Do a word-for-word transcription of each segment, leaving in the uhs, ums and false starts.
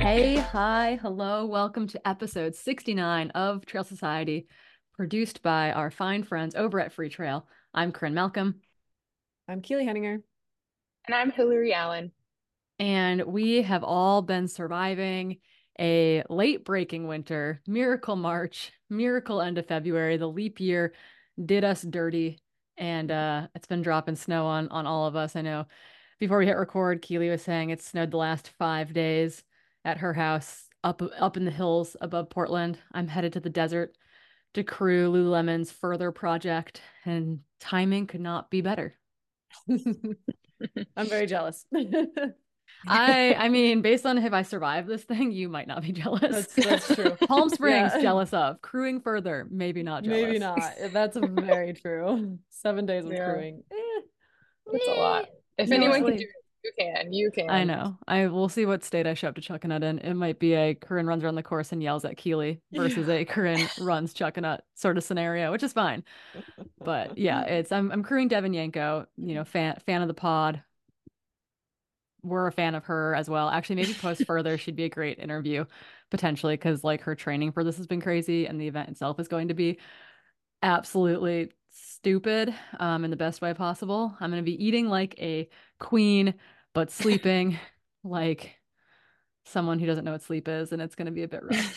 Hey, hi, hello, welcome to episode sixty-nine of Trail Society, produced by our fine friends over at Free Trail. I'm Corinne Malcolm, I'm Keely Henninger. And I'm Hillary Allen. and we have all been surviving a late breaking winter, miracle March, miracle end of February. The leap year did us dirty, and uh, it's been dropping snow on on all of us. I know before we hit record, Keely was saying it snowed the last five days at her house up up in the hills above Portland. I'm headed to the desert to crew Lululemon's Further project, and timing could not be better. I'm very jealous. I I mean, based on if I survive this thing, you might not be jealous. That's that's true. Palm Springs, Yeah, jealous of. Crewing Further, maybe not maybe jealous. not. That's very true. Seven days of Yeah, crewing. Eh, that's a Eh, lot. If you know anyone what? can do honestly, it, you can. You I can. know. I will see what state I show up to Chuckanut in. It might be a Corinne runs around the course and yells at Keely versus yeah. a Corinne runs Chuckanut sort of scenario, which is fine. But yeah, it's I'm I'm crewing Devin Yanko, you know, fan fan of the pod. We're a fan of her as well. Actually, maybe post further, she'd be a great interview potentially because like her training for this has been crazy and the event itself is going to be absolutely stupid um, in the best way possible. I'm going to be eating like a queen, but sleeping like someone who doesn't know what sleep is, and it's going to be a bit rough.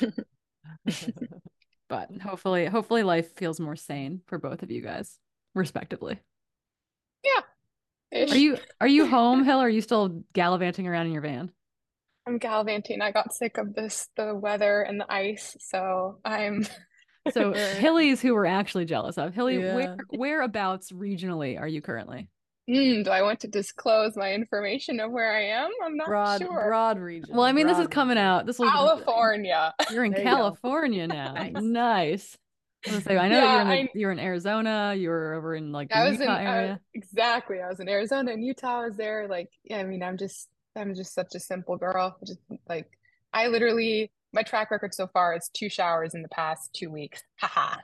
But hopefully, hopefully life feels more sane for both of you guys, respectively. Yeah, Are ish. you are you home, Hill? Or are you still gallivanting around in your van? I'm gallivanting. I got sick of this, the weather and the ice, so I'm So Right. Hilly's who we're actually jealous of. Hilly, where Yeah. whereabouts regionally are you currently? Mm, do I want to disclose my information of where I am? I'm not Broad, sure. broad Well, I region, mean, this is broad coming region. out. This will California. you're in There you go. California now. Nice. Nice. I was gonna say, I know that you're Yeah, in the I you're in Arizona, you were over in like the I was Utah in uh, area. exactly. I was in Arizona and Utah. I was there. Like, yeah, I mean, I'm just I'm just such a simple girl. Just like I literally my track record so far is two showers in the past two weeks. Haha.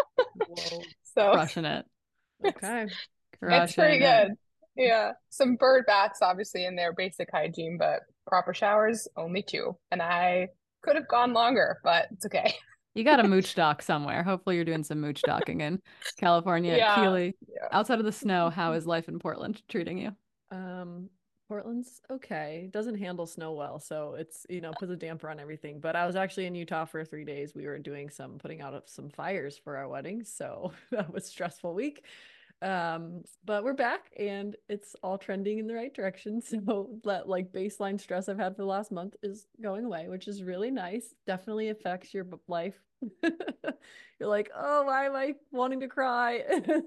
Whoa. So Crushing it. it's Okay. it's Crushing pretty it. good. Yeah. Some bird baths obviously in their basic hygiene, but proper showers only two. And I could have gone longer, but it's okay. You got a mooch dock somewhere. Hopefully you're doing some mooch docking in California. Yeah. Keely, Yeah. outside of the snow, how is life in Portland treating you? Um, Portland's okay. Doesn't handle snow well, so it's, you know, puts a damper on everything. But I was actually in Utah for three days. We were doing some putting out of some fires for our wedding, so that was a stressful week. Um, but we're back and it's all trending in the right direction. So that like baseline stress I've had for the last month is going away, which is really nice. Definitely affects your b- life. You're like, oh, why am I wanting to cry?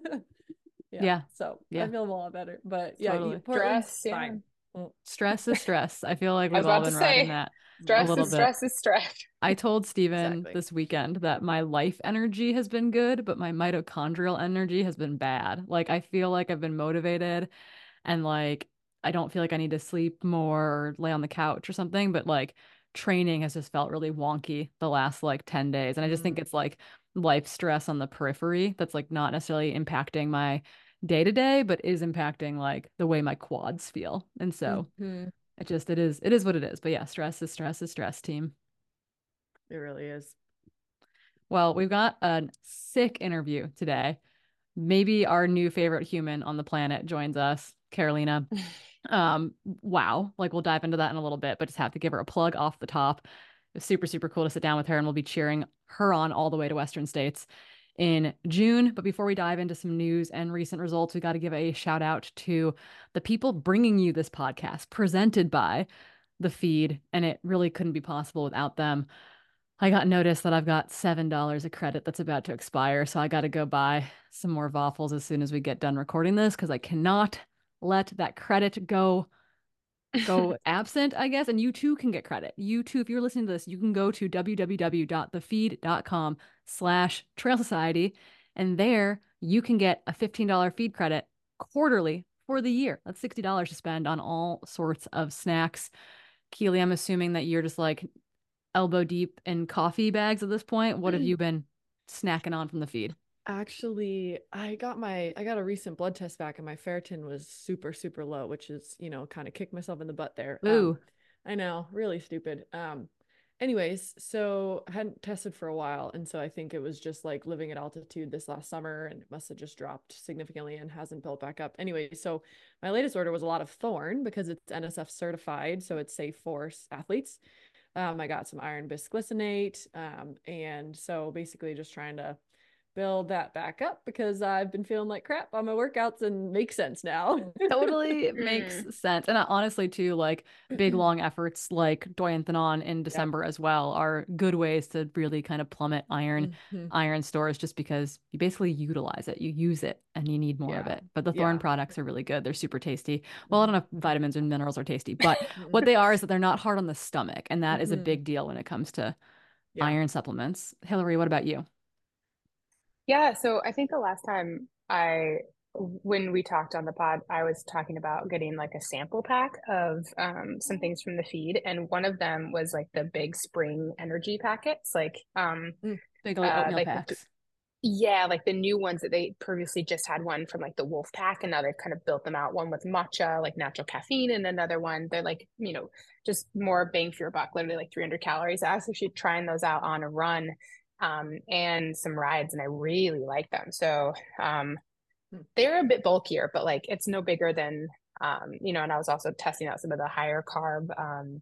Yeah, Yeah. so I Yeah, feel a lot better. But yeah, you, totally. Portland's Stress, yeah. fine. Mm, Stress is stress. I feel like I we've was all about to been riding say that a stress little is bit. stress is stress. I told Steven exactly. this weekend that my life energy has been good, but my mitochondrial energy has been bad. Like I feel like I've been motivated and like I don't feel like I need to sleep more or lay on the couch or something, but like training has just felt really wonky the last like ten days. And I just think Mm, it's like life stress on the periphery that's like not necessarily impacting my day to day, but is impacting like the way my quads feel. And so hmm. it just it is it is what it is. But yeah, stress is stress is stress, team. It really is. Well, we've got a sick interview today. Maybe our new favorite human on the planet joins us, Carolina. Um, wow. Like we'll dive into that in a little bit, but just have to give her a plug off the top. It was super, super cool to sit down with her, and we'll be cheering her on all the way to Western States in June. But before we dive into some news and recent results, we got to give a shout out to the people bringing you this podcast, presented by The Feed, and it really couldn't be possible without them. I got notice that I've got seven dollars of credit that's about to expire, so I got to go buy some more waffles as soon as we get done recording this because I cannot let that credit go go absent, I guess. And you too can get credit. You too, if you're listening to this, you can go to www.thefeed.com slash trail society, and there you can get a fifteen dollars feed credit quarterly for the year. That's sixty dollars to spend on all sorts of snacks. Keely, I'm assuming that you're just like elbow deep in coffee bags at this point. What have you been snacking on from the feed? Actually, I got my I got a recent blood test back and my ferritin was super, super low, which is, you know, kind of kicked myself in the butt there. Um, Ooh. I know, really stupid. Um, anyways, so I hadn't tested for a while, and so I think it was just like living at altitude this last summer, and it must have just dropped significantly and hasn't built back up. Anyway, so my latest order was a lot of Thorne because it's N S F certified, so it's safe for athletes. Um, I got some iron bisglycinate, um, and so basically just trying to build that back up because I've been feeling like crap on my workouts and makes sense now. Totally makes Mm. sense. And uh, honestly, too, like big long efforts like Doyenthanon in Yep. December as well are good ways to really kind of plummet iron Mhm. iron stores just because you basically utilize it, you use it, and you need more of Yeah. it. But the Thorne Yeah. products are really good. They're super tasty. Well, I don't know if vitamins and minerals are tasty, but Mhm. what they are is that they're not hard on the stomach, and that is a Mhm. big deal when it comes to Yeah. iron supplements. Hillary, what about you? Yeah, so I think the last time I, when we talked on the pod, I was talking about getting like a sample pack of um, some things from the feed, and one of them was like the big spring energy packets, like um, Mm. Big uh, oatmeal like the th- packs. yeah, like the new ones that they previously just had one from like the Wolf Pack, and now they've kind of built them out. One with matcha, like natural caffeine, and another one they're like you know just more bang for your buck, literally like three hundred calories. I was actually trying those out on a run um, and some rides, and I really like them. So um, Mm. they're a bit bulkier, but like it's no bigger than um, you know. And I was also testing out some of the higher carb, um,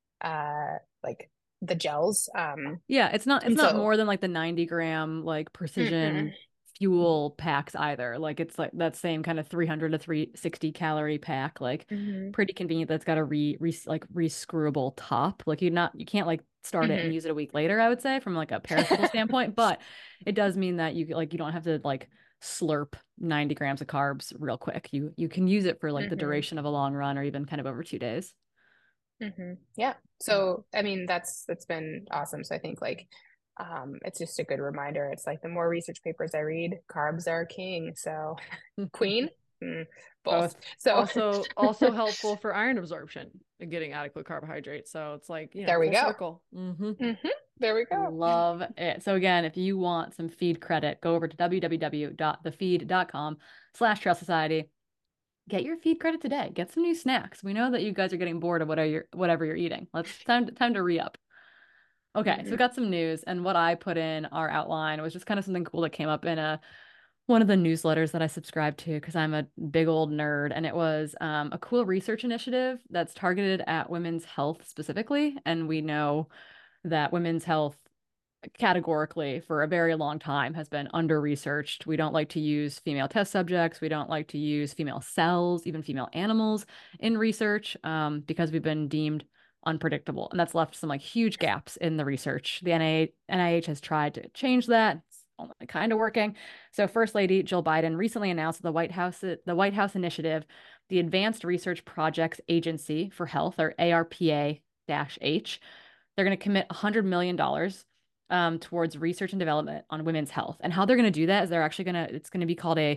uh, like the gels. Um, Yeah, it's not it's and not so, more than like the ninety gram like mm-mm, precision fuel packs either. Like it's like that same kind of three hundred to three hundred sixty calorie pack, like mm-hmm, pretty convenient that's got a re, re like re-screwable top. Like you not you can't like start it and mm-hmm. use it a week later, I would say, from like a perishable standpoint, but it does mean that you like you don't have to like slurp ninety grams of carbs real quick. You you can use it for like the Mm-hmm. duration of a long run or even kind of over two days. Mm-hmm. Yeah. So, I mean, that's that's been awesome. So I think like um it's just a good reminder. It's like the more research papers I read, carbs are king. So queen, mm, both. Both. So Also, also helpful for iron absorption and getting adequate carbohydrates. So it's like, you know, there we full go. circle. Mm-hmm. Mm-hmm. There we go. Love it. So again, if you want some feed credit, go over to www.thefeed.com slash Trail Society. Get your feed credit today. Get some new snacks. We know that you guys are getting bored of whatever you're whatever you're eating. Let's time to, time to re-up. Okay, so we Mm-hmm. got some news, and what I put in our outline was just kind of something cool that came up in a one of the newsletters that I subscribe to because I'm a big old nerd, and it was um, a cool research initiative that's targeted at women's health specifically, and we know that women's health categorically for a very long time has been under researched. We don't like to use female test subjects. We don't like to use female cells, even female animals in research um, because we've been deemed unpredictable. And that's left some like huge gaps in the research. The N I H has tried to change that. It's only kind of working. So First Lady Jill Biden recently announced the White House the White House initiative, the Advanced Research Projects Agency for Health, or A R P A-H. They're going to commit one hundred million dollars um, towards research and development on women's health. And how they're going to do that is they're actually going to, it's going to be called a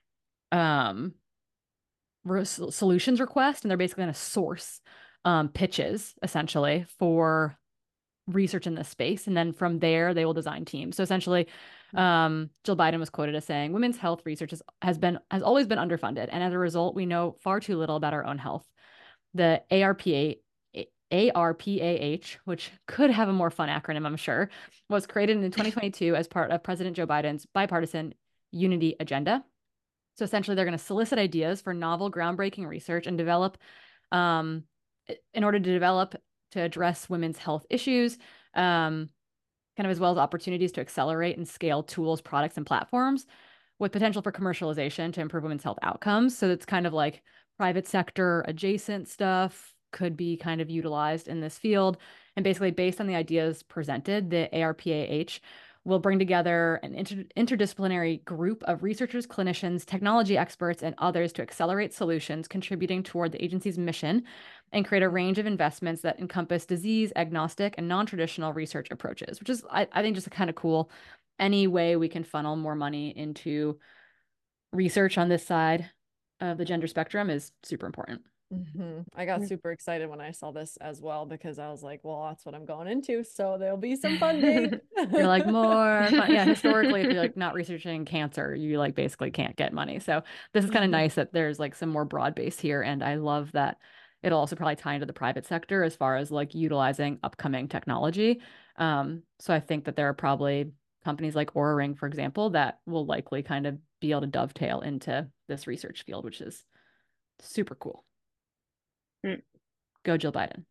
um, re- solutions request. And they're basically going to source um, pitches essentially for research in this space. And then from there, they will design teams. So essentially, um, Jill Biden was quoted as saying, women's health research has, has been, has always been underfunded. And as a result, we know far too little about our own health. The A R P A A R P A H, which could have a more fun acronym, I'm sure, was created in twenty twenty-two as part of President Joe Biden's bipartisan unity agenda. So essentially, they're going to solicit ideas for novel, groundbreaking research and develop, um, in order to develop to address women's health issues, um, kind of as well as opportunities to accelerate and scale tools, products, and platforms with potential for commercialization to improve women's health outcomes. So it's kind of like private sector adjacent stuff could be kind of utilized in this field. And basically, based on the ideas presented, the A R P A H will bring together an inter- interdisciplinary group of researchers, clinicians, technology experts, and others to accelerate solutions contributing toward the agency's mission and create a range of investments that encompass disease agnostic and non-traditional research approaches, which is, I, I think, just kind of cool. Any way we can funnel more money into research on this side of the gender spectrum is super important. Mm-hmm. I got super excited when I saw this as well because I was like, well, that's what I'm going into. So there'll be some funding. You're like more fun. Yeah, historically, if you're like not researching cancer, you like basically can't get money. So this is kind of nice that there's like some more broad base here. And I love that it'll also probably tie into the private sector as far as like utilizing upcoming technology. Um, so I think that there are probably companies like Oura Ring, for example, that will likely kind of be able to dovetail into this research field, which is super cool. Mm. Go Jill Biden.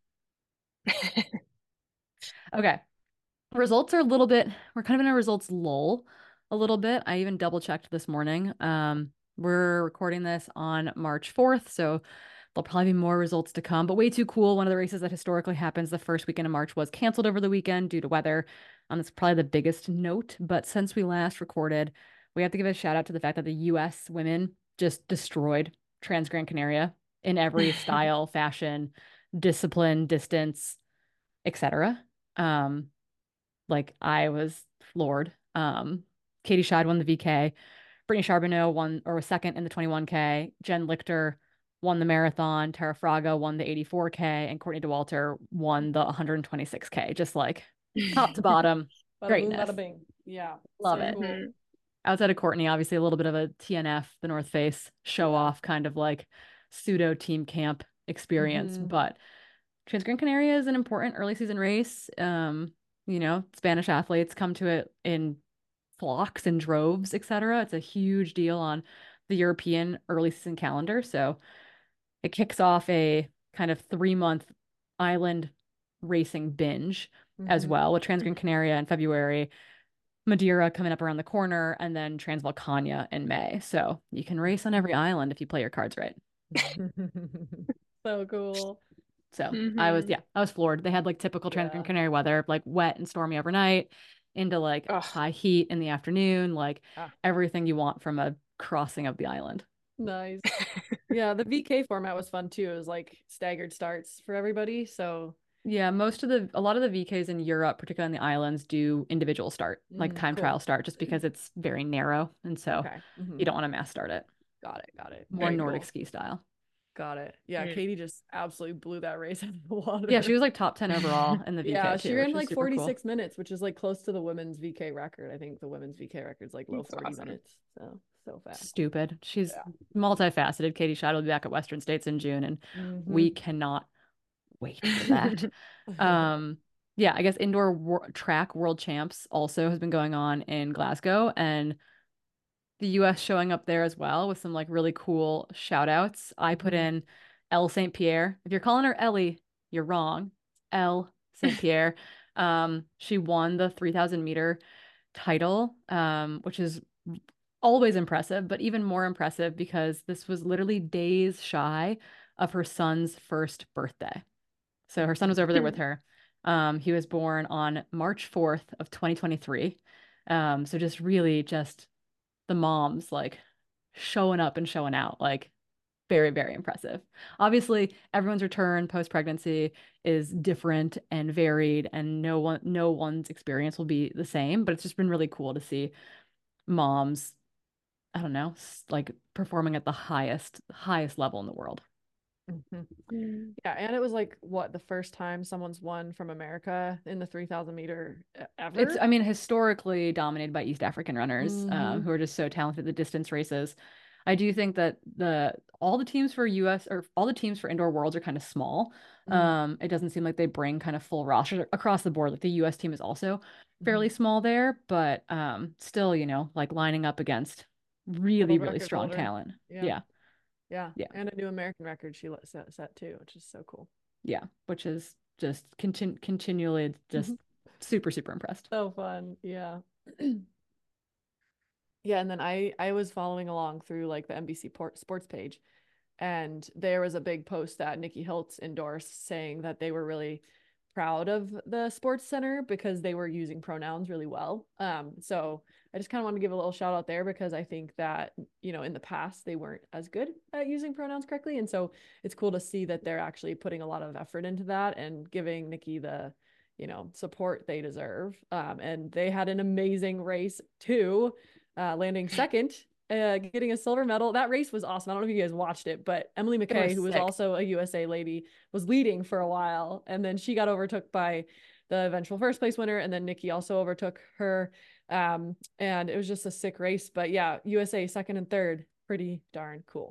Okay. Results are a little bit, we're kind of in a results lull a little bit. I even double checked this morning. Um, we're recording this on March fourth, so there'll probably be more results to come, but way too cool. One of the races that historically happens the first weekend of March was canceled over the weekend due to weather. Um, that's probably the biggest note, but since we last recorded, we have to give a shout out to the fact that the U S women just destroyed Trans Gran Canaria in every style, fashion, discipline, distance, et cetera. Um, like I was floored. Um, Katie Scheid won the V K. Brittany Charbonneau won or was second in the twenty-one K. Jen Lichter won the marathon. Tara Fraga won the eighty-four K, and Courtney Dauwalter won the one twenty-six K. Just like top to bottom, Bada boom, greatness. bada bing. Yeah, Love so it. cool. Mhm. Outside of Courtney, obviously a little bit of a T N F, the North Face show Yeah. off kind of like pseudo team camp experience, Mhm. but Trans Gran Canaria is an important early season race. Um, you know, Spanish athletes come to it in flocks and droves, et cetera. It's a huge deal on the European early season calendar. So it kicks off a kind of three month island racing binge as Mhm. well with Trans Gran Canaria in February, Madeira coming up around the corner, and then Transvolcania in May. So you can race on every island if you play your cards right. So cool. So Mhm. I was, yeah, I was floored. They had like typical Trans Gran Yeah. Canaria weather, like wet and stormy overnight into like Ugh. high heat in the afternoon, like Ah. everything you want from a crossing of the island. Nice. Yeah, the V K format was fun too. It was like staggered starts for everybody. So Yeah, most of the, a lot of the V Ks in Europe, particularly on the islands, do individual start, like mm, time cool. trial start, just because it's very narrow. And so Okay. Mhm. you don't want to mass start it. Got it. Got it. More Very Nordic cool. ski style. Got it. Yeah, Mm. Katie just absolutely blew that race out of the water. Yeah, she was like top ten overall in the V K Yeah, too, she ran which is like super cool. forty-six minutes, which is like close to the women's V K record. I think the women's V K record's like low That's forty awesome. minutes. So so fast. Stupid. She's Yeah. multifaceted. Katie Scheid will be back at Western States in June, and Mhm. we cannot wait for that. um, yeah, I guess indoor wor track world champs also has been going on in Glasgow, and the U S showing up there as well with some like really cool shout outs. I put Mhm. in Elle Saint Pierre. If you're calling her Ellie, you're wrong. Elle Saint Pierre. Um, she won the three thousand meter title, um, which is always impressive, but even more impressive because this was literally days shy of her son's first birthday. So her son was over there with her. Um, he was born on March fourth of twenty twenty-three. Um, so just really just the moms like showing up and showing out, like very, very impressive. Obviously, everyone's return post-pregnancy is different and varied, and no one no one's experience will be the same, but it's just been really cool to see moms, I don't know, like performing at the highest highest level in the world. Mm-hmm. Yeah, and it was like what the first time someone's won from America in the three thousand meter ever. It's, I mean, historically dominated by East African runners, mm-hmm. um, who are just so talented at the distance races. I do think that the all the teams for U S or all the teams for indoor worlds are kind of small. Mm-hmm. Um, it doesn't seem like they bring kind of full rosters across the board. Like the U S team is also fairly mm-hmm. small there, but um, still, you know, like lining up against really, really strong holder. talent. Yeah. yeah. Yeah. Yeah. And a new American record she let set, set too, which is so cool. Yeah. Which is just continu- continually just super, super impressed. So fun. Yeah. Yeah. And then I, I was following along through like the N B C port, sports page, and there was a big post that Nikki Hiltz endorsed saying that they were really proud of the sports center because they were using pronouns really well. Um, so I just kind of want to give a little shout out there because I think that, you know, in the past they weren't as good at using pronouns correctly. And so it's cool to see that they're actually putting a lot of effort into that and giving Nikki the, you know, support they deserve. Um, and they had an amazing race too, uh, landing second, uh, getting a silver medal. That race was awesome. I don't know if you guys watched it, but Emily McKay, was who was sick. Also a U S A lady, was leading for a while. And then she got overtook by the eventual first place winner. And then Nikki also overtook her. Um, and it was just a sick race. But yeah, U S A second and third, pretty darn cool.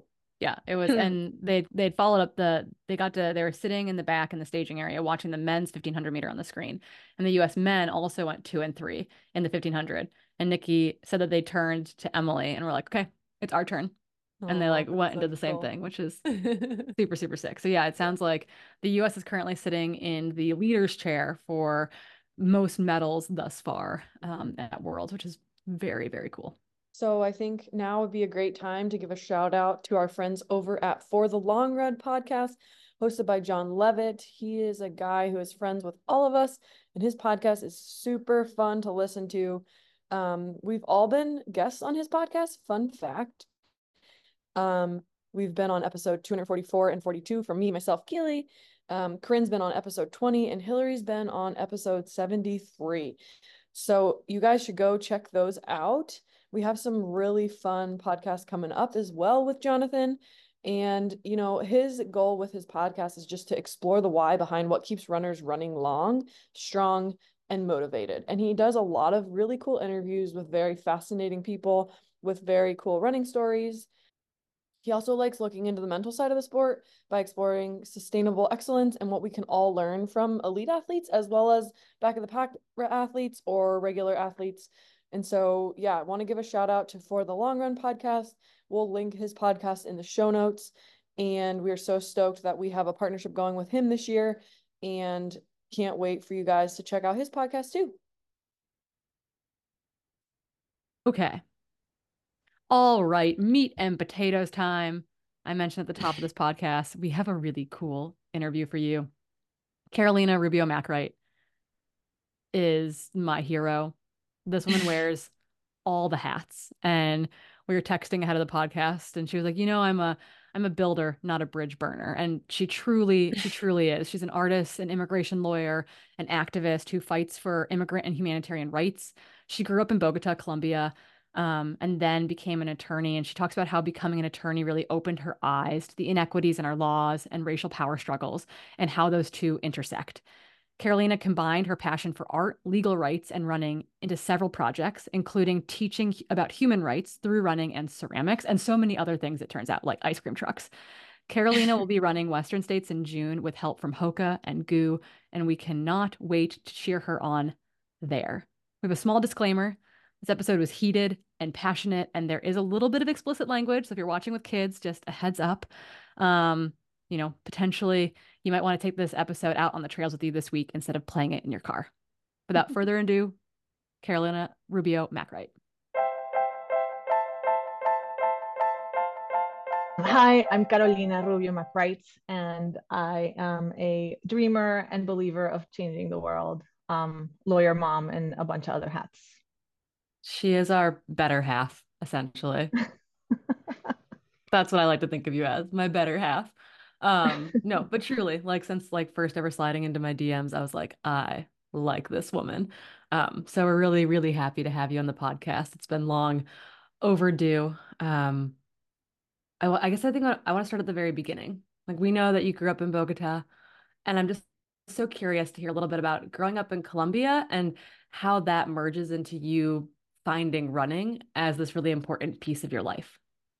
Yeah, it was, and they they'd followed up the they got to they were sitting in the back in the staging area watching the men's fifteen hundred meter on the screen, and the U S men also went two and three in the fifteen hundred. And Nikki said that they turned to Emily and were like, "Okay, it's our turn," and they Oh, like went that's and so did the same cool. thing, which is super super sick. So yeah, it sounds like the U S is currently sitting in the leader's chair for most medals thus far um, at Worlds, which is very very cool. So I think now would be a great time to give a shout out to our friends over at For the Long Run podcast, hosted by John Levitt. He is a guy who is friends with all of us, and his podcast is super fun to listen to. Um, we've all been guests on his podcast. Fun fact. Um, we've been on episode two forty-four and forty-two from me, myself, Keely. Um, Corinne's been on episode twenty, and Hillary's been on episode seventy-three. So you guys should go check those out. We have some really fun podcasts coming up as well with Jonathan. And, you know, his goal with his podcast is just to explore the why behind what keeps runners running long, strong, and motivated. And he does a lot of really cool interviews with very fascinating people with very cool running stories. He also likes looking into the mental side of the sport by exploring sustainable excellence and what we can all learn from elite athletes as well as back of the pack athletes or regular athletes. And so, yeah, I want to give a shout out to For the Long Run podcast. We'll link his podcast in the show notes. And we are so stoked that we have a partnership going with him this year and can't wait for you guys to check out his podcast too. Okay. All right, meat and potatoes time. I mentioned at the top of this podcast, we have a really cool interview for you. Carolina Rubio McReight is my hero. This woman wears all the hats. And we were texting ahead of the podcast, and she was like, you know, I'm a I'm a builder, not a bridge burner. And she truly, she truly is. She's an artist, an immigration lawyer, an activist who fights for immigrant and humanitarian rights. She grew up in Bogota, Colombia, um, and then became an attorney. And she talks about how becoming an attorney really opened her eyes to the inequities in our laws and racial power struggles and how those two intersect. Carolina combined her passion for art, legal rights, and running into several projects, including teaching about human rights through running and ceramics, and so many other things, it turns out, like ice cream trucks. Carolina will be running Western States in June with help from Hoka and G U, and we cannot wait to cheer her on there. We have a small disclaimer. This episode was heated and passionate, and there is a little bit of explicit language. So if you're watching with kids, just a heads up. Um, you know, potentially you might want to take this episode out on the trails with you this week instead of playing it in your car. Without further ado, Carolina Rubio McReight. Hi, I'm Carolina Rubio McReight, and I am a dreamer and believer of changing the world, um, lawyer, mom, and a bunch of other hats. She is our better half, essentially. That's what I like to think of you as, my better half. Um, no, but truly, like since like first ever sliding into my D Ms, I was like, I like this woman. Um, so we're really, really happy to have you on the podcast. It's been long overdue. Um, I, I guess I think I want to start at the very beginning. Like we know that you grew up in Bogota, and I'm just so curious to hear a little bit about growing up in Colombia and how that merges into you finding running as this really important piece of your life.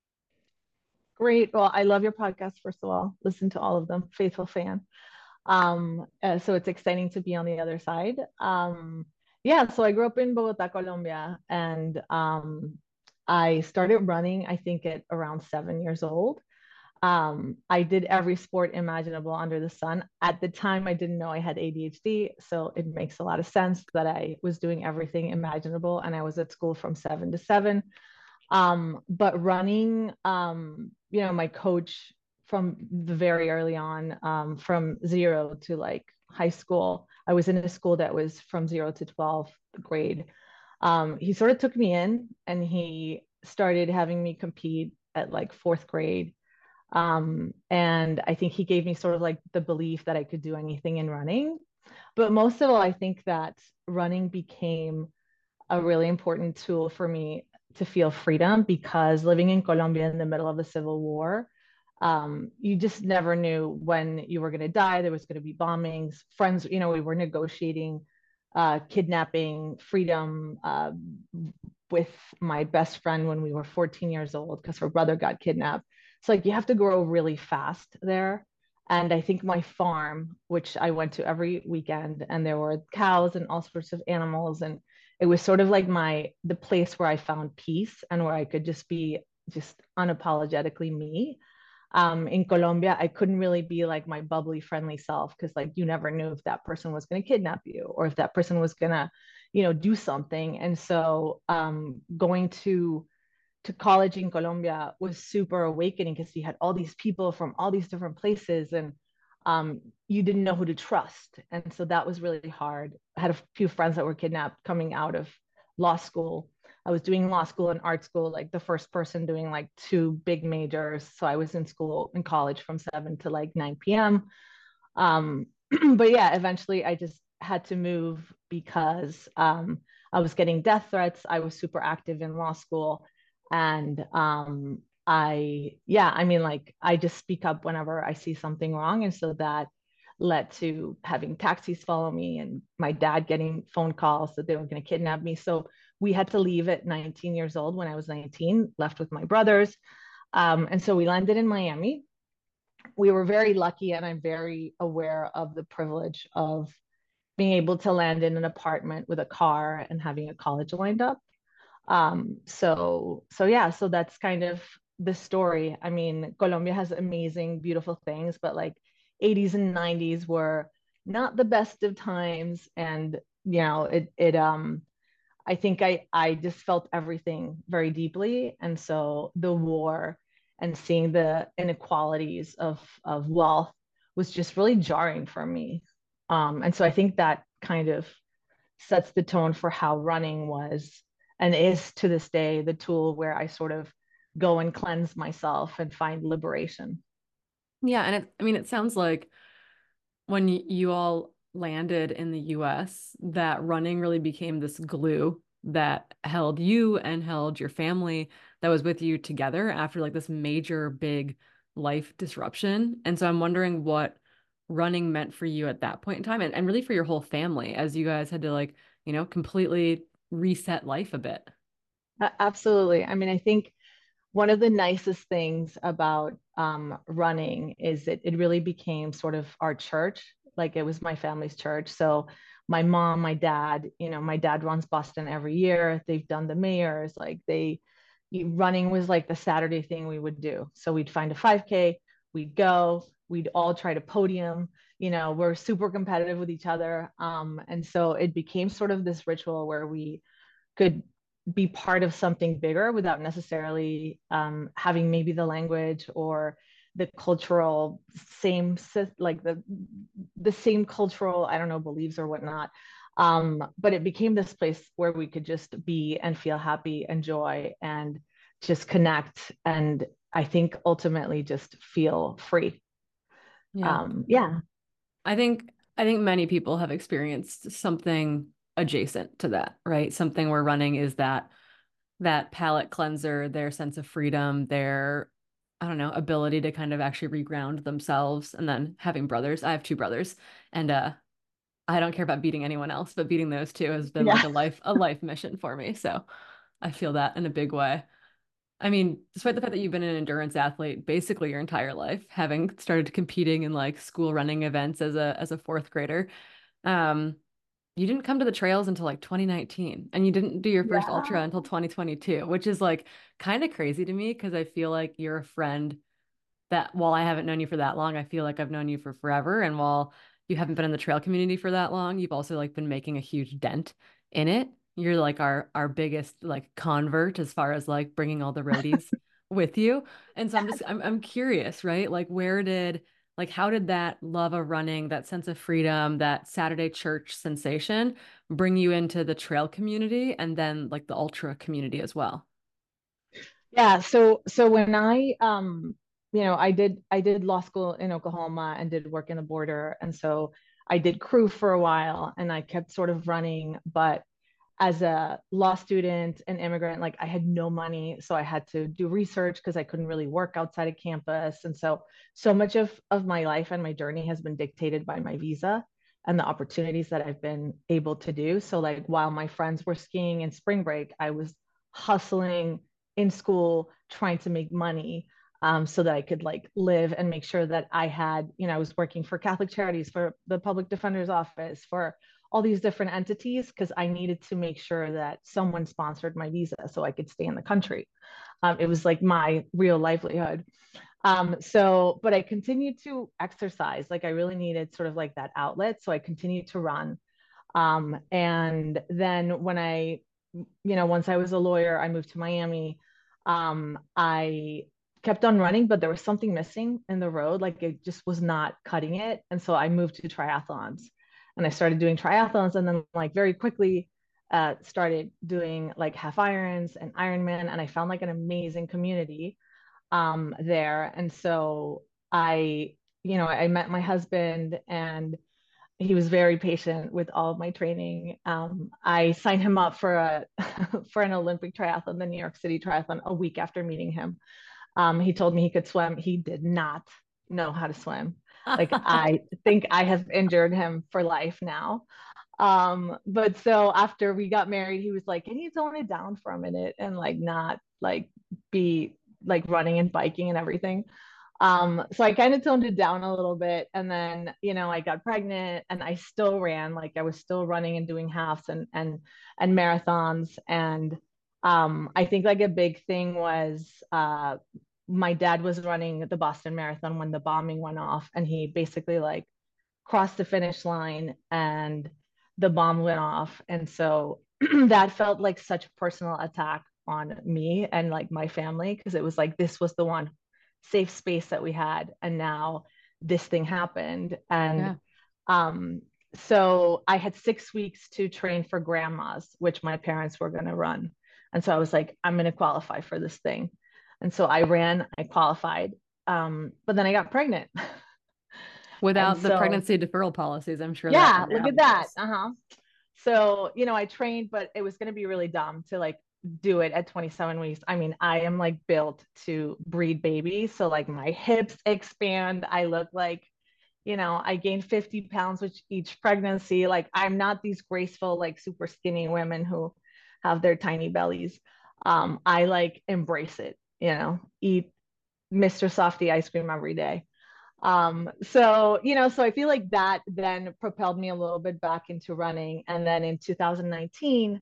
Great. Well, I love your podcast, first of all. Listen to all of them, faithful fan. Um, uh, so it's exciting to be on the other side. Um, yeah, so I grew up in Bogota, Colombia, and um, I started running, I think, at around seven years old. Um, I did every sport imaginable under the sun. At the time, I didn't know I had A D H D, so it makes a lot of sense that I was doing everything imaginable, and I was at school from seven to seven. Um, but running, um, you know, my coach from the very early on, um, from zero to like high school, I was in a school that was from zero to twelfth grade. Um, he sort of took me in and he started having me compete at like fourth grade. Um, and I think he gave me sort of like the belief that I could do anything in running. But most of all, I think that running became a really important tool for me to feel freedom, because living in Colombia in the middle of the civil war, um, you just never knew when you were going to die. There was going to be bombings. Friends, you know, we were negotiating uh, kidnapping freedom uh, with my best friend when we were fourteen years old because her brother got kidnapped. So like you have to grow really fast there. And I think my farm, which I went to every weekend, and there were cows and all sorts of animals, and it was sort of like my the place where I found peace and where I could just be just unapologetically me. Um, in Colombia, I couldn't really be like my bubbly, friendly self because like you never knew if that person was going to kidnap you or if that person was going to, you know, do something. And so um, going to to college in Colombia was super awakening because you had all these people from all these different places, and um, you didn't know who to trust. And so that was really hard. I had a few friends that were kidnapped coming out of law school. I was doing law school and art school, like the first person doing like two big majors. So I was in school in college from seven to like nine p m. Um, but yeah, eventually I just had to move because um, I was getting death threats. I was super active in law school. And um, I, yeah, I mean, like I just speak up whenever I see something wrong. And so that led to having taxis follow me and my dad getting phone calls that they were going to kidnap me. So we had to leave at nineteen years old when I was nineteen, left with my brothers. Um, and so we landed in Miami. We were very lucky, and I'm very aware of the privilege of being able to land in an apartment with a car and having a college lined up. Um, so so yeah, so that's kind of the story. I mean, Colombia has amazing, beautiful things, but like eighties and nineties were not the best of times. And you know, it it um I think I I just felt everything very deeply. And so the war and seeing the inequalities of of wealth was just really jarring for me. Um, and so I think that kind of sets the tone for how running was and is to this day the tool where I sort of go and cleanse myself and find liberation. Yeah, and it, I mean, it sounds like when y you all landed in the U S, that running really became this glue that held you and held your family that was with you together after like this major big life disruption. And so I'm wondering what running meant for you at that point in time and, and really for your whole family as you guys had to like, you know, completely reset life a bit. Absolutely. I mean, I think one of the nicest things about um, running is that it really became sort of our church. Like it was my family's church. So my mom, my dad, you know, my dad runs Boston every year. They've done the mayors. Like they, running was like the Saturday thing we would do. So we'd find a five K, we'd go, we'd all try to podium. You know, we're super competitive with each other. Um, and so it became sort of this ritual where we could be part of something bigger without necessarily um, having maybe the language or the cultural same like the the same cultural I don't know beliefs or whatnot, um, but it became this place where we could just be and feel happy and joy and just connect, and I think ultimately just feel free. Yeah. Um, yeah. I think I think many people have experienced something adjacent to that, right? Something where running is that that palate cleanser, their sense of freedom, their, I don't know, ability to kind of actually reground themselves. And then having brothers. I have two brothers, and uh I don't care about beating anyone else, but beating those two has been like Yeah. a life a life mission for me. So I feel that in a big way. I mean, despite the fact that you've been an endurance athlete basically your entire life, having started competing in like school running events as a as a fourth grader, um, you didn't come to the trails until like twenty nineteen, and you didn't do your first ultra Yeah. until twenty twenty-two, which is like kind of crazy to me because I feel like you're a friend that while I haven't known you for that long, I feel like I've known you for forever. And while you haven't been in the trail community for that long, you've also like been making a huge dent in it. You're like our our biggest like convert as far as like bringing all the roadies with you. And so I'm just I'm I'm curious, right? Like where did like how did that love of running, that sense of freedom, that Saturday church sensation bring you into the trail community and then like the ultra community as well? Yeah, so so when I um you know I did I did law school in Oklahoma and did work in the border, and so I did crew for a while and I kept sort of running, but as a law student and immigrant, like I had no money, so I had to do research because I couldn't really work outside of campus, and so so much of of my life and my journey has been dictated by my visa and the opportunities that I've been able to do. So like while my friends were skiing in spring break, I was hustling in school trying to make money. um, so that I could like live and make sure that I had, you know, I was working for Catholic Charities, for the Public Defender's Office, for all these different entities, because I needed to make sure that someone sponsored my visa so I could stay in the country. Um, it was like my real livelihood. Um, so, but I continued to exercise. Like I really needed sort of like that outlet. So I continued to run. Um, and then when I, you know, once I was a lawyer, I moved to Miami. Um, I kept on running, but there was something missing in the road. Like it just was not cutting it. And so I moved to triathlons, and I started doing triathlons, and then like very quickly uh, started doing like half irons and Ironman. And I found like an amazing community um, there. And so I, you know, I met my husband, and he was very patient with all of my training. Um, I signed him up for a for an Olympic triathlon, the New York City Triathlon, a week after meeting him. Um, he told me he could swim. He did not know how to swim. Like I think I have injured him for life now. Um, but so after we got married, he was like, "Can you tone it down for a minute and like not like be like running and biking and everything?" Um, so I kind of toned it down a little bit. And then, you know, I got pregnant, and I still ran, like I was still running and doing halves and and and marathons. And um, I think like a big thing was uh my dad was running the Boston Marathon when the bombing went off, and he basically like crossed the finish line and the bomb went off. And so that felt like such a personal attack on me and like my family, because it was like this was the one safe space that we had, and now this thing happened. And yeah. um so I had six weeks to train for grandmas, which my parents were going to run. And so I was like, I'm going to qualify for this thing. And so I ran, I qualified, um but then I got pregnant. Without so, the pregnancy deferral policies, I'm sure. Yeah, look at that. Uh-huh. So, you know, I trained, but it was going to be really dumb to like do it at twenty-seven weeks. I mean, I am like built to breed babies. So like my hips expand. I look like, you know, I gained fifty pounds with each pregnancy. Like I'm not these graceful, like super skinny women who have their tiny bellies. Um, I like embrace it, you know, eat Mister Softy ice cream every day. Um, so, you know, so I feel like that then propelled me a little bit back into running. And then in two thousand nineteen,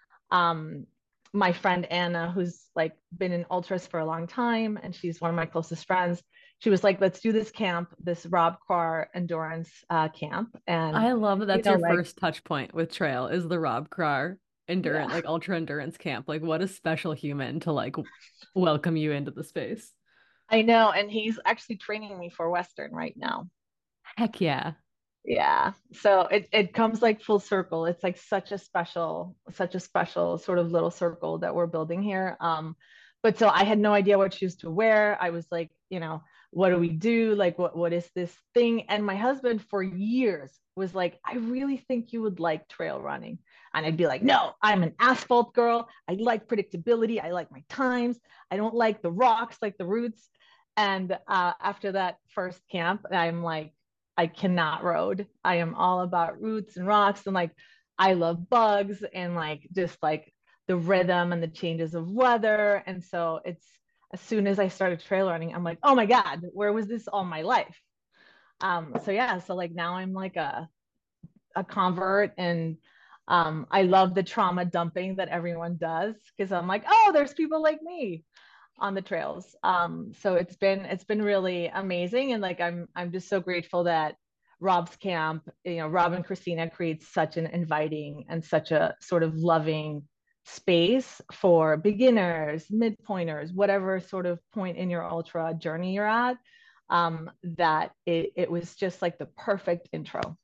um, my friend Anna, who's like been in ultras for a long time, and she's one of my closest friends, she was like, let's do this camp, this Rob Krar endurance uh, camp. And I love that that's you know, your like, first touch point with trail is the Rob Krar endurance, yeah. like ultra endurance camp. Like what a special human to like welcome you into the space. I know. And he's actually training me for Western right now. Heck yeah. Yeah. So it, it comes like full circle. It's like such a special, such a special sort of little circle that we're building here. Um, but so I had no idea what shoes to wear. I was like, you know, what do we do? Like, what, what is this thing? And my husband for years was like, I really think you would like trail running. And I'd be like, no, I'm an asphalt girl. I like predictability. I like my times. I don't like the rocks, like the roots. And uh, after that first camp, I'm like, I cannot road. I am all about roots and rocks, and like I love bugs and like just like the rhythm and the changes of weather. And so it's as soon as I started trail running, I'm like, oh my God, where was this all my life? Um, so yeah, so like now I'm like a a convert, and um, I love the trauma dumping that everyone does, because I'm like, oh, there's people like me on the trails. Um, so it's been it's been really amazing, and like I'm I'm just so grateful that Rob's camp, you know, Rob and Christina creates such an inviting and such a sort of loving space for beginners, midpointers, whatever sort of point in your ultra journey you're at. Um, that it it was just like the perfect intro.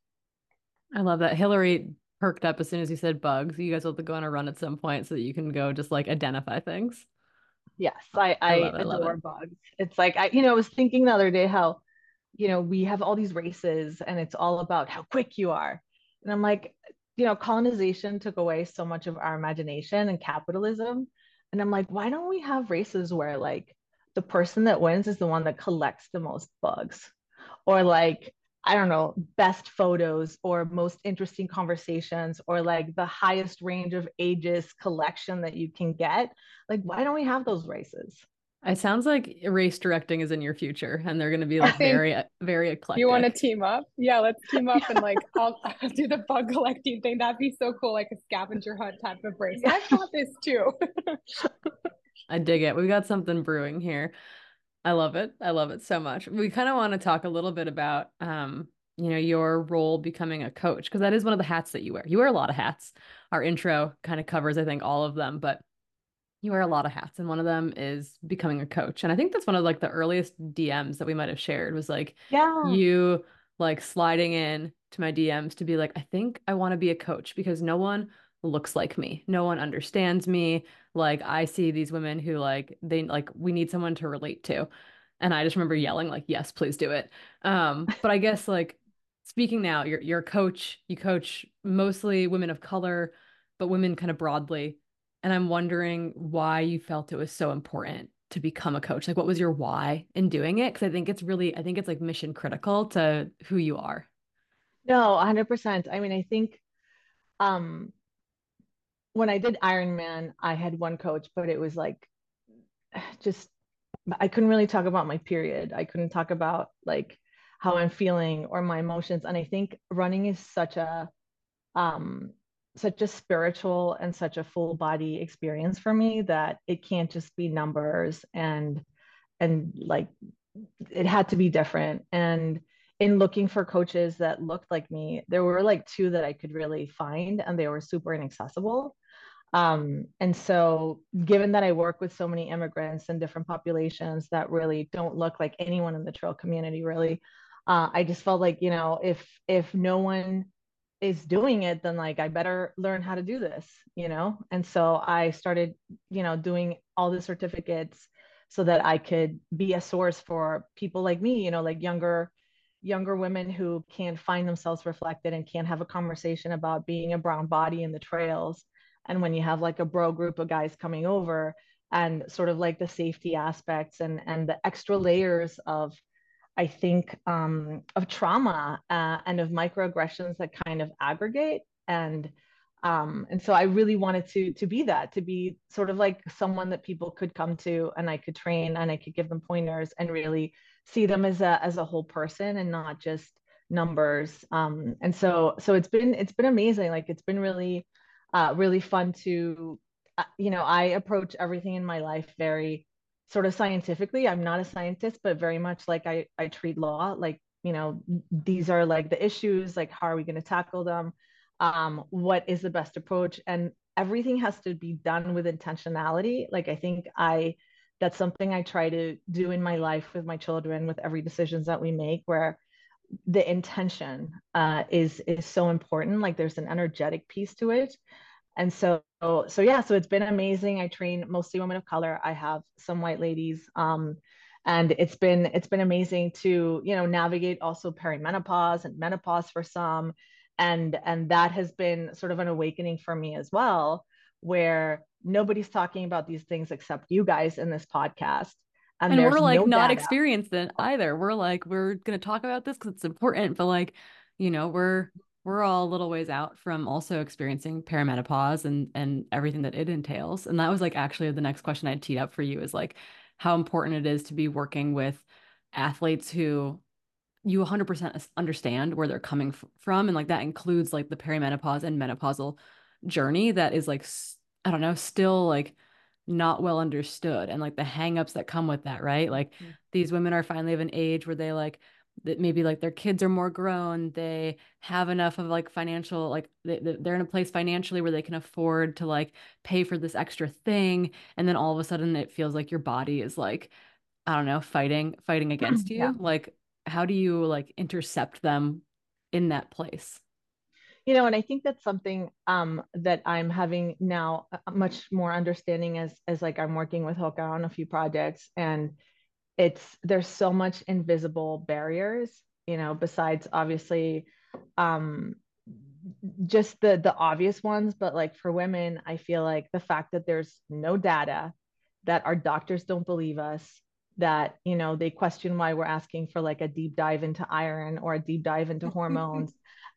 I love that. Hillary perked up as soon as you said bugs. You guys will have to go on a run at some point so that you can go just like identify things. Yes, I, I, I adore it. bugs. It's like, I, you know, I was thinking the other day how, you know, we have all these races and it's all about how quick you are. And I'm like, you know, colonization took away so much of our imagination and capitalism. And I'm like, why don't we have races where like the person that wins is the one that collects the most bugs? Or like, I don't know, best photos or most interesting conversations, or like the highest range of ages collection that you can get. Like, why don't we have those races? It sounds like race directing is in your future and they're going to be I like think very, very you want to eclectic. team up? Yeah, let's team up and like I'll, I'll do the bug collecting thing. That'd be so cool, like a scavenger hunt type of race. Yeah. I've got this too. I dig it. We've got something brewing here. I love it. I love it so much. We kind of want to talk a little bit about, um, you know, your role becoming a coach, because that is one of the hats that you wear. You wear a lot of hats. Our intro kind of covers, I think, all of them, but you wear a lot of hats, and one of them is becoming a coach. And I think that's one of like the earliest D Ms that we might have shared was like Yeah. you like sliding in to my D Ms to be like, I think I want to be a coach because no one looks like me. No one understands me. Like I see these women who like they like we need someone to relate to. And I just remember yelling like, yes, please do it. Um, but I guess like speaking now, you're you're a coach, you coach mostly women of color, but women kind of broadly. And I'm wondering why you felt it was so important to become a coach. Like, what was your why in doing it? Because I think it's really, I think it's like mission critical to who you are. No, one hundred percent. I mean, I think um when I did Ironman, I had one coach, but it was like just I couldn't really talk about my period. I couldn't talk about like how I'm feeling or my emotions. And I think running is such a um such a spiritual and such a full body experience for me that it can't just be numbers and and like it had to be different. And in looking for coaches that looked like me, there were like two that I could really find, and they were super inaccessible. Um, and so, given that I work with so many immigrants and different populations that really don't look like anyone in the trail community, really, uh, I just felt like, you know, if if no one is doing it, then like I better learn how to do this, you know. And so I started, you know, doing all the certificates so that I could be a source for people like me, you know, like younger younger women who can't find themselves reflected and can't have a conversation about being a brown body in the trails. And when you have like a bro group of guys coming over and sort of like the safety aspects and and the extra layers of I think um, of trauma uh, and of microaggressions that kind of aggregate. And um, and so I really wanted to to be that, to be sort of like someone that people could come to, and I could train and I could give them pointers and really see them as a as a whole person and not just numbers. Um, and so so it's been it's been amazing. Like it's been really uh, really fun to uh, you know I approach everything in my life very sort of scientifically. I'm not a scientist, but very much like I, I treat law. Like, you know, these are like the issues, like how are we going to tackle them? Um, what is the best approach? And everything has to be done with intentionality. Like I think I that's something I try to do in my life with my children, with every decisions that we make, where the intention uh, is is so important. Like there's an energetic piece to it. And so so yeah, so it's been amazing. I train mostly women of color. I have some white ladies, um, and it's been it's been amazing to you know navigate also perimenopause and menopause for some, and and that has been sort of an awakening for me as well, where nobody's talking about these things except you guys in this podcast, and And we're there's like no not data. experienced in either. We're like, we're gonna talk about this because it's important, but like, you know, we're we're all a little ways out from also experiencing perimenopause and and everything that it entails. And that was like actually the next question I'd teed up for you is like how important it is to be working with athletes who you one hundred percent understand where they're coming f- from. And like that includes like the perimenopause and menopausal journey that is like, s- I don't know, still like not well understood and like the hangups that come with that, right? Like Mhm. these women are finally of an age where they like that maybe like their kids are more grown, they have enough of like financial like they, they- they're in a place financially where they can afford to like pay for this extra thing, and then all of a sudden it feels like your body is like I don't know, fighting fighting against Yeah. you. Like how do you like intercept them in that place? You know, and I think that's something um, that I'm having now a- a much more understanding as as like I'm working with Hoka on a few projects, and it's there's so much invisible barriers, you know, besides obviously um, just the the obvious ones, but like for women, I feel like the fact that there's no data, that our doctors don't believe us, that you know they question why we're asking for like a deep dive into iron or a deep dive into hormones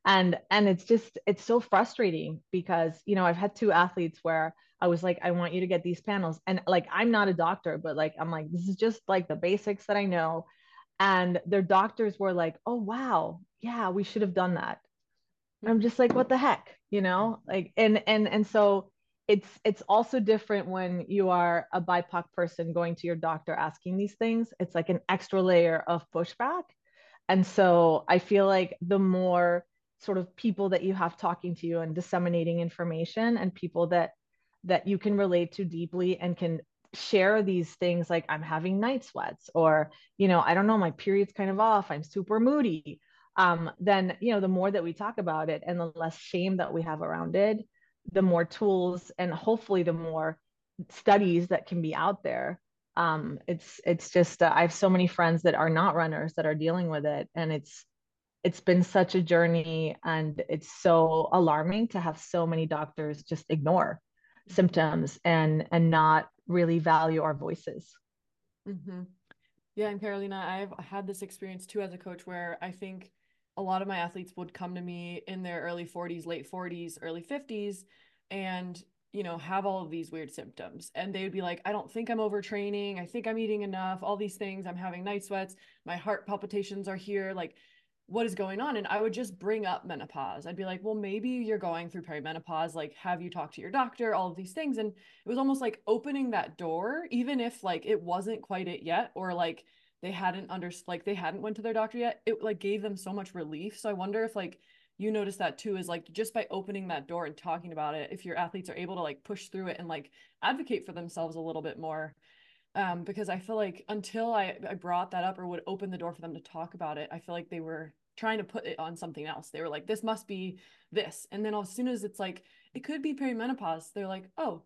And and it's just it's so frustrating because, you know, I've had two athletes where I was like, I want you to get these panels. And like, I'm not a doctor, but like, I'm like, this is just like the basics that I know. And their doctors were like, oh, wow, yeah, we should have done that. I'm just like, what the heck, you know? Like, and and and so it's it's also different when you are a B I P O C person going to your doctor asking these things. It's like an extra layer of pushback. And so I feel like the more sort of people that you have talking to you and disseminating information, and people that that you can relate to deeply and can share these things, like I'm having night sweats, or, you know, I don't know, my period's kind of off, I'm super moody, um, then, you know, the more that we talk about it and the less shame that we have around it, the more tools and hopefully the more studies that can be out there. Um, it's it's just uh, I have so many friends that are not runners that are dealing with it, and it's it's been such a journey, and it's so alarming to have so many doctors just ignore symptoms and and not really value our voices. Mm-hmm. Yeah, and Carolina, I've had this experience too as a coach where I think a lot of my athletes would come to me in their early forties, late forties, early fifties, and, you know, have all of these weird symptoms. And they would be like, I don't think I'm overtraining. I think I'm eating enough, all these things. I'm having night sweats. My heart palpitations are here. Like, what is going on? And I would just bring up menopause. I'd be like, well, maybe you're going through perimenopause. Like, have you talked to your doctor? All of these things. And it was almost like opening that door, even if like it wasn't quite it yet, or like they hadn't under like they hadn't went to their doctor yet. It like gave them so much relief. So I wonder if like you notice that too, is like just by opening that door and talking about it, if your athletes are able to like push through it and like advocate for themselves a little bit more. Um, because I feel like until I, I brought that up or would open the door for them to talk about it, I feel like they were trying to put it on something else. They were like, this must be this. And then as soon as it's like, it could be perimenopause, they're like, oh,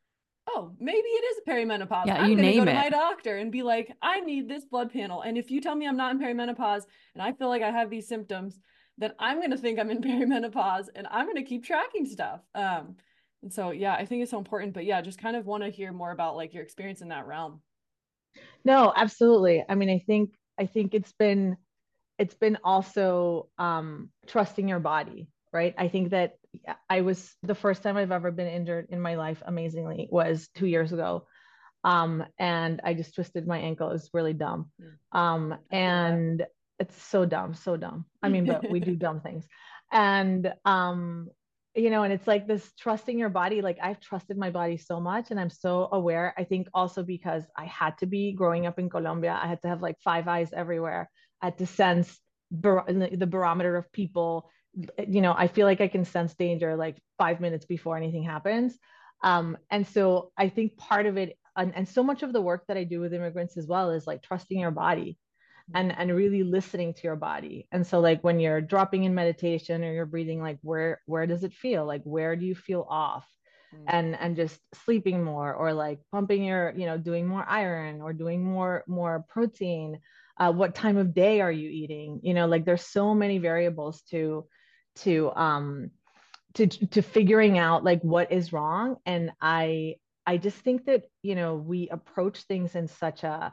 oh, maybe it is perimenopause. Yeah, I'm you going to go name to it. my doctor and be like, I need this blood panel. And if you tell me I'm not in perimenopause and I feel like I have these symptoms, then I'm going to think I'm in perimenopause and I'm going to keep tracking stuff. Um, and so, yeah, I think it's so important. But yeah, just kind of want to hear more about like your experience in that realm. No, absolutely. I mean, I think I think it's been it's been also um, trusting your body, right? I think that I was the first time I've ever been injured in my life, amazingly, was two years ago. Um, and I just twisted my ankle. It was really dumb. Um, and it's so dumb, so dumb. I mean, but we do dumb things. And, um, you know, and it's like this trusting your body. Like I've trusted my body so much and I'm so aware. I think also because I had to be growing up in Colombia, I had to have like five eyes everywhere. I had to sense bar- the barometer of people. You know, I feel like I can sense danger like five minutes before anything happens. Um, and so I think part of it, and, and so much of the work that I do with immigrants as well, is like trusting your body and and really listening to your body. And so like when you're dropping in meditation or you're breathing, like where where does it feel? Like where do you feel off? And and just sleeping more, or like pumping your, you know, doing more iron or doing more more protein. Uh, what time of day are you eating? You know, like there's so many variables to to um to to figuring out like what is wrong. And i i just think that, you know, we approach things in such a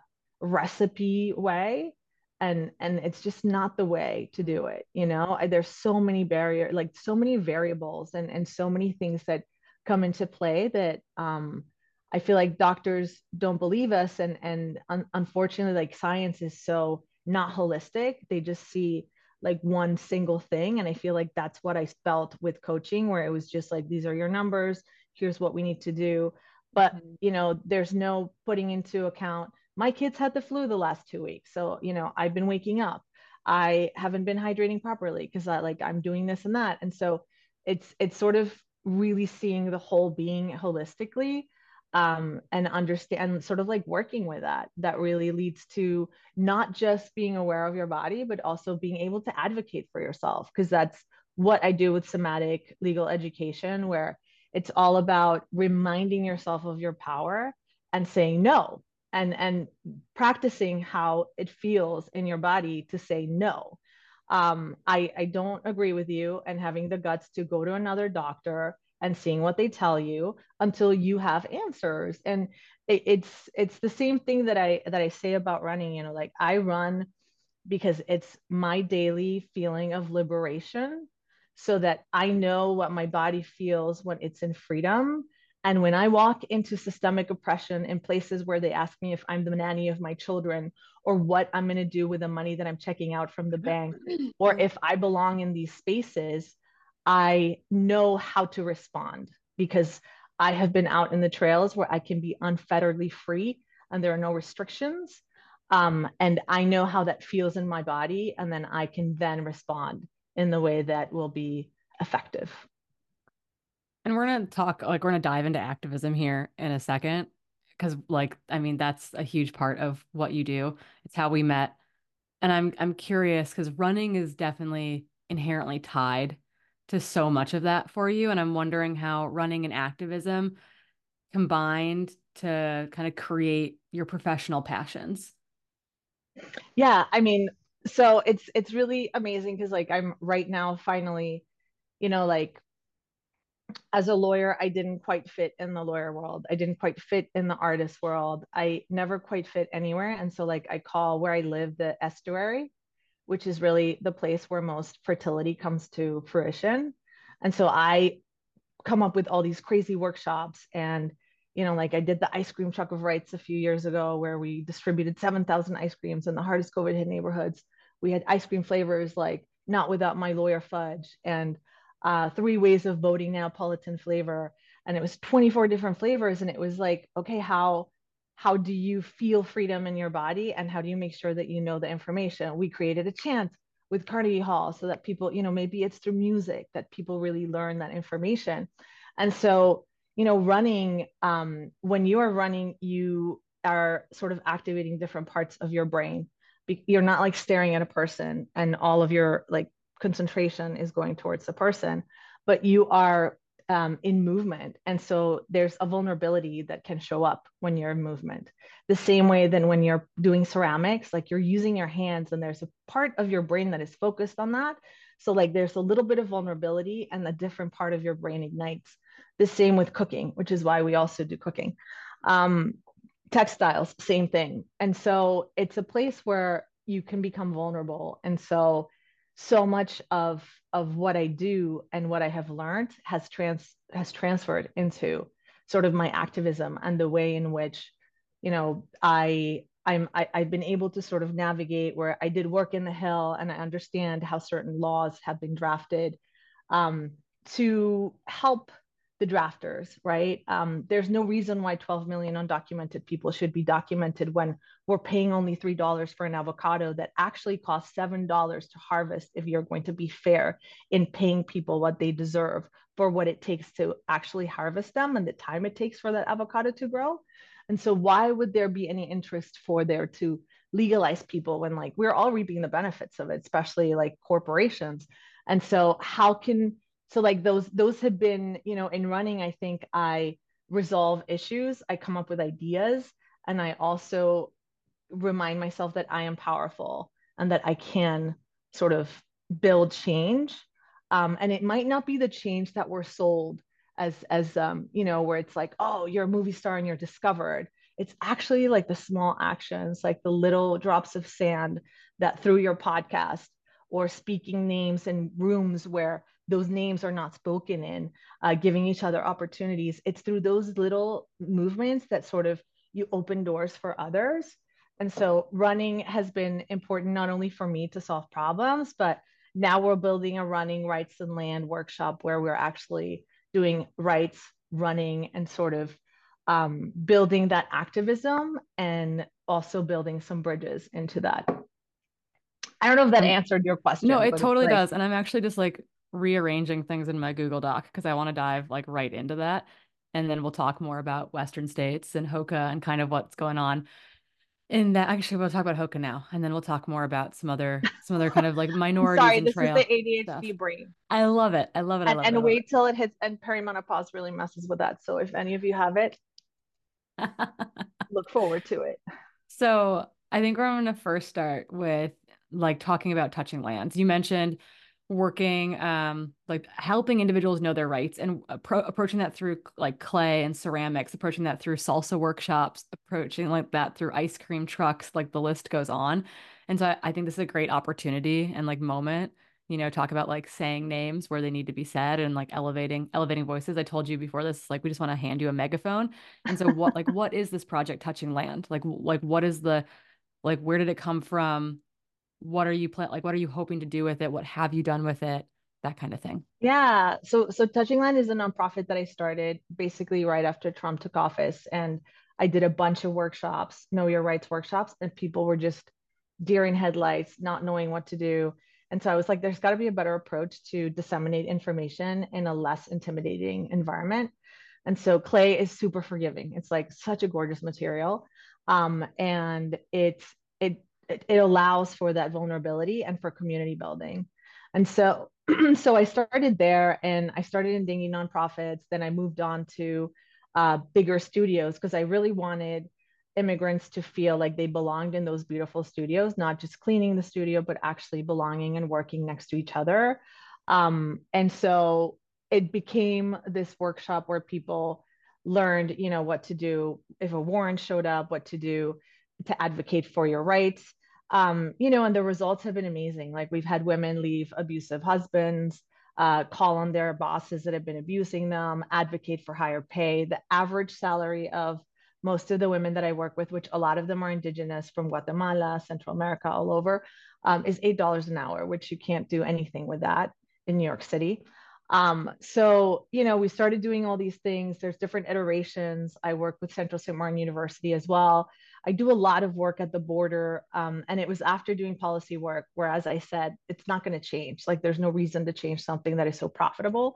recipe way, and and it's just not the way to do it. You know, there's so many barrier, like so many variables, and and so many things that come into play that um I feel like doctors don't believe us, and and un- unfortunately, like science is so not holistic. They just see like one single thing. And I feel like that's what I felt with coaching, where it was just like, these are your numbers, here's what we need to do. But, mm-hmm. you know, there's no putting into account, my kids had the flu the last two weeks. So, you know, I've been waking up. I haven't been hydrating properly because I like I'm doing this and that. And so it's it's sort of really seeing the whole being holistically, um, and understand, sort of like working with that, that really leads to not just being aware of your body, but also being able to advocate for yourself. Because that's what I do with somatic legal education, where it's all about reminding yourself of your power and saying no, and and practicing how it feels in your body to say no. Um, I, I don't agree with you, and having the guts to go to another doctor and seeing what they tell you until you have answers. And it, it's it's the same thing that I that I say about running. You know, like I run because it's my daily feeling of liberation so that I know what my body feels when it's in freedom. And when I walk into systemic oppression in places where they ask me if I'm the nanny of my children, or what I'm going to do with the money that I'm checking out from the bank, or if I belong in these spaces, I know how to respond, because I have been out in the trails where I can be unfetteredly free and there are no restrictions. Um, and I know how that feels in my body. And then I can then respond in the way that will be effective. And we're going to talk, like, we're going to dive into activism here in a second. Because, like, I mean, that's a huge part of what you do. It's how we met. And I'm I'm curious because running is definitely inherently tied to so much of that for you. And I'm wondering how running and activism combined to kind of create your professional passions. Yeah, I mean, so it's it's really amazing because like I'm right now finally, you know, like as a lawyer, I didn't quite fit in the lawyer world. I didn't quite fit in the artist world. I never quite fit anywhere. And so like I call where I live the estuary, which is really the place where most fertility comes to fruition. And so I come up with all these crazy workshops. And you know, like I did the ice cream truck of rights a few years ago where we distributed seven thousand ice creams in the hardest COVID hit neighborhoods. We had ice cream flavors like not without my lawyer fudge, and uh, three ways of voting Neapolitan flavor. And it was twenty-four different flavors. And it was like, okay, how how do you feel freedom in your body, and how do you make sure that you know the information? We created a chant with Carnegie Hall so that people, you know, maybe it's through music that people really learn that information. And so, you know, running, um, when you are running, you are sort of activating different parts of your brain. You're not like staring at a person and all of your like concentration is going towards the person, but you are um, in movement. And so there's a vulnerability that can show up when you're in movement. The same way than when you're doing ceramics, like you're using your hands and there's a part of your brain that is focused on that. So like there's a little bit of vulnerability and a different part of your brain ignites. The same with cooking, which is why we also do cooking. Um, textiles, same thing. And so it's a place where you can become vulnerable. And so so much of of what I do and what I have learned has trans has transferred into sort of my activism and the way in which, you know, I I'm I, I've been able to sort of navigate where I did work in the Hill and I understand how certain laws have been drafted um, to help the drafters, right? Um, there's no reason why twelve million undocumented people should be documented when we're paying only three dollars for an avocado that actually costs seven dollars to harvest if you're going to be fair in paying people what they deserve for what it takes to actually harvest them and the time it takes for that avocado to grow. And so why would there be any interest for there to legalize people when like we're all reaping the benefits of it, especially like corporations? And so how can so like those those have been, you know, in running, I think I resolve issues, I come up with ideas, and I also remind myself that I am powerful and that I can sort of build change. Um, and it might not be the change that we're sold as as um, you know, where it's like, oh, you're a movie star and you're discovered. It's actually like the small actions, like the little drops of sand that through your podcast or speaking names in rooms where those names are not spoken in, uh, giving each other opportunities. It's through those little movements that sort of you open doors for others. And so running has been important not only for me to solve problems, but now we're building a running rights and land workshop where we're actually doing rights, running, and sort of um, building that activism and also building some bridges into that. I don't know if that answered your question. No, it totally like... does. And I'm actually just like rearranging things in my Google Doc because I want to dive like right into that. And then we'll talk more about Western states and Hoka and kind of what's going on in that. Actually, we'll talk about Hoka now, and then we'll talk more about some other some other kind of like minorities. Sorry, and this trail is the A D H D stuff. brain. I love it. I love it. I and, love and it. And wait it. till it hits, and perimenopause really messes with that. So if any of you have it, look forward to it. So I think we're going to first start with like talking about touching lands. You mentioned working, um, like helping individuals know their rights and appro- approaching that through like clay and ceramics, approaching that through salsa workshops, approaching like that through ice cream trucks, like the list goes on. And so I, I think this is a great opportunity and like moment you know, talk about like saying names where they need to be said and like elevating elevating voices. I told you before this, like we just want to hand you a megaphone. And so what like what is this project Touching Land? Like like what is the like where did it come from? What are you plan like what are you hoping to do with it? What have you done with it? That kind of thing. Yeah. So so Touching Land is a nonprofit that I started basically right after Trump took office. And I did a bunch of workshops, know your rights workshops, and people were just deer in headlights, not knowing what to do. And so I was like, there's got to be a better approach to disseminate information in a less intimidating environment. And so clay is super forgiving. It's like such a gorgeous material. Um, and it's it it it allows for that vulnerability and for community building. And so so I started there and I started in dingy nonprofits. Then I moved on to uh, bigger studios because I really wanted immigrants to feel like they belonged in those beautiful studios, not just cleaning the studio, but actually belonging and working next to each other. Um, and so it became this workshop where people learned, you know, what to do if a warrant showed up, what to do to advocate for your rights. Um, you know, and the results have been amazing. Like we've had women leave abusive husbands, uh, call on their bosses that have been abusing them, advocate for higher pay. The average salary of most of the women that I work with, which a lot of them are indigenous from Guatemala, Central America, all over, um, is eight dollars an hour, which you can't do anything with that in New York City. Um, so, you know, we started doing all these things. There's different iterations. I work with Central Saint Martin University as well. I do a lot of work at the border. Um, and it was after doing policy work where, as I said, it's not going to change. Like there's no reason to change something that is so profitable.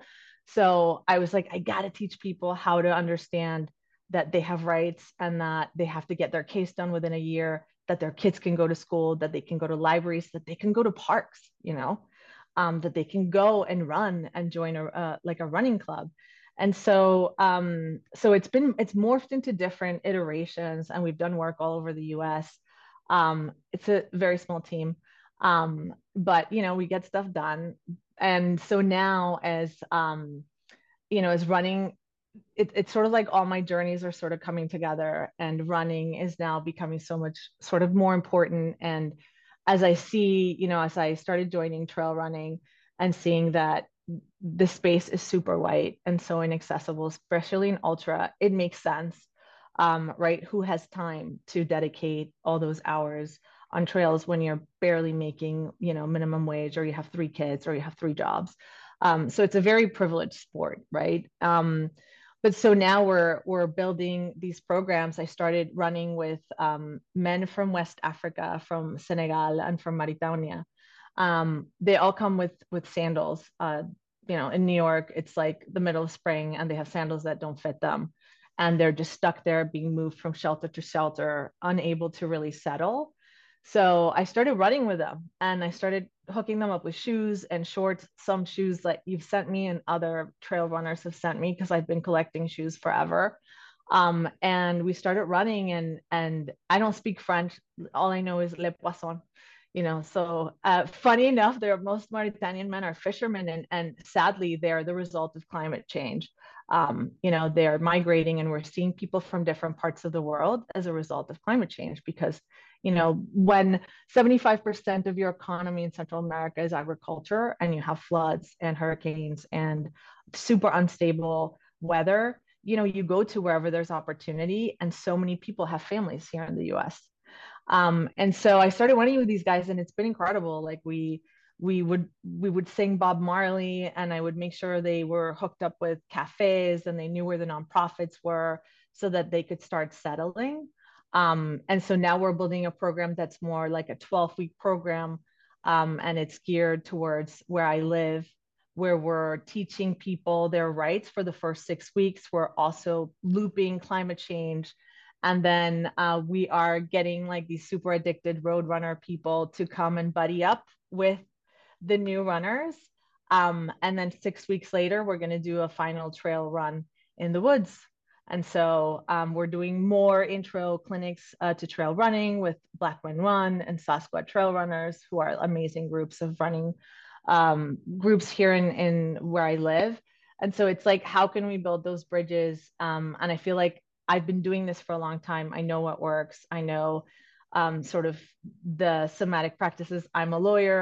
So I was like, I got to teach people how to understand that they have rights and that they have to get their case done within a year, that their kids can go to school, that they can go to libraries, that they can go to parks, you know, um, that they can go and run and join a uh, like a running club. And so, um, so it's been it's morphed into different iterations, and we've done work all over the U S. Um, it's a very small team, um, but you know we get stuff done. And so now, as um, you know, as running it, it's sort of like all my journeys are sort of coming together, and running is now becoming so much sort of more important. And as I see, you know, as I started joining trail running and seeing that the space is super white and so inaccessible, especially in ultra, it makes sense, um, right? Who has time to dedicate all those hours on trails when you're barely making, you know, minimum wage, or you have three kids, or you have three jobs? Um, so it's a very privileged sport, right? Um, but so now we're we're building these programs. I started running with um, men from West Africa, from Senegal, and from Mauritania. Um, they all come with with sandals. Uh, you know, in New York, it's like the middle of spring, and they have sandals that don't fit them, and they're just stuck there, being moved from shelter to shelter, unable to really settle. So I started running with them, and I started hooking them up with shoes and shorts, some shoes that you've sent me and other trail runners have sent me, because I've been collecting shoes forever. Um, and we started running, and and I don't speak French. All I know is le poisson, you know. So uh, funny enough, there most Mauritanian men are fishermen, and and sadly they're the result of climate change. Um, you know, they're migrating, and we're seeing people from different parts of the world as a result of climate change, because you know, when seventy-five percent of your economy in Central America is agriculture, and you have floods and hurricanes and super unstable weather, you know, you go to wherever there's opportunity. And so many people have families here in the U S. Um, and so I started running with these guys, and it's been incredible. Like we, we would, we would sing Bob Marley, and I would make sure they were hooked up with cafes and they knew where the nonprofits were, so that they could start settling. Um, and so now we're building a program that's more like a twelve week program. Um, and it's geared towards where I live, where we're teaching people their rights for the first six weeks. We're also looping climate change. And then uh, we are getting like these super addicted road runner people to come and buddy up with the new runners. Um, and then six weeks later, we're going to do a final trail run in the woods. And so um, we're doing more intro clinics uh, to trail running with Black Men Run and Sasquatch Trail Runners, who are amazing groups of running um, groups here in, in where I live. And so it's like, how can we build those bridges? Um, and I feel like I've been doing this for a long time. I know what works. I know um, sort of the somatic practices. I'm a lawyer.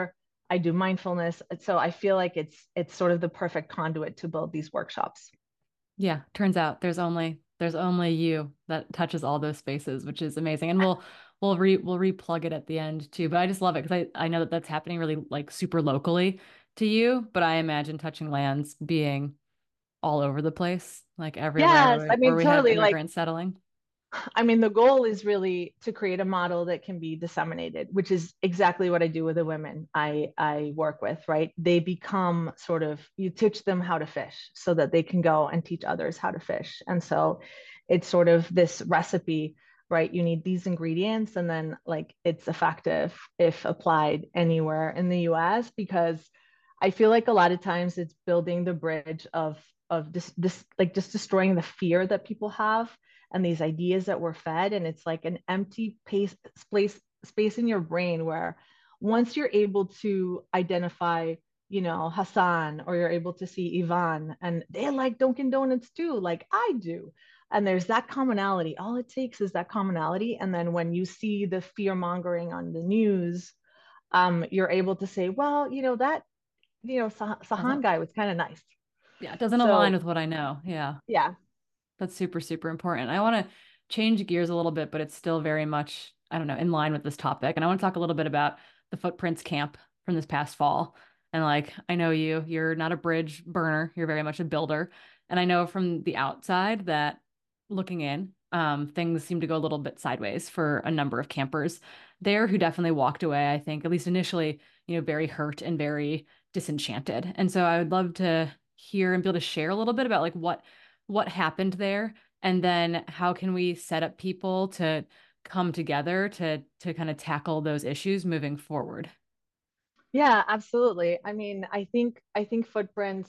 I do mindfulness. So I feel like it's it's sort of the perfect conduit to build these workshops. Yeah, turns out there's only there's only you that touches all those spaces, which is amazing. And we'll we'll re we'll replug it at the end too. But I just love it because I I know that that's happening really like super locally to you, but I imagine touching lands being all over the place, like everywhere Yes, where I we, where mean, we have totally. Like, immigrants settling. I mean, the goal is really to create a model that can be disseminated, which is exactly what I do with the women I I work with, right? They become sort of, you teach them how to fish so that they can go and teach others how to fish. And so it's sort of this recipe, right? You need these ingredients, and then like it's effective if applied anywhere in the U S, because I feel like a lot of times it's building the bridge of of this this like just destroying the fear that people have and these ideas that we're fed. And it's like an empty pace, space, space in your brain where once you're able to identify, you know, Hassan, or you're able to see Ivan, and they like Dunkin' Donuts too, like I do. And there's that commonality. All it takes is that commonality. And then when you see the fear mongering on the news, um, you're able to say, well, you know, that, you know, Sah- Sahan Doesn't guy was kind of nice. yeah, it doesn't align So with what I know. Yeah. yeah. That's super, super important. I want to change gears a little bit, but it's still very much, I don't know, in line with this topic. And I want to talk a little bit about the Footprints camp from this past fall. And like, I know you, you're not a bridge burner, you're very much a builder. And I know from the outside that looking in, um, things seem to go a little bit sideways for a number of campers there who definitely walked away, I think, at least initially, you know, very hurt and very disenchanted. And so I would love to hear and be able to share a little bit about like what what happened there, and then how can we set up people to come together to to kind of tackle those issues moving forward. Yeah, absolutely. I mean, I think I think Footprints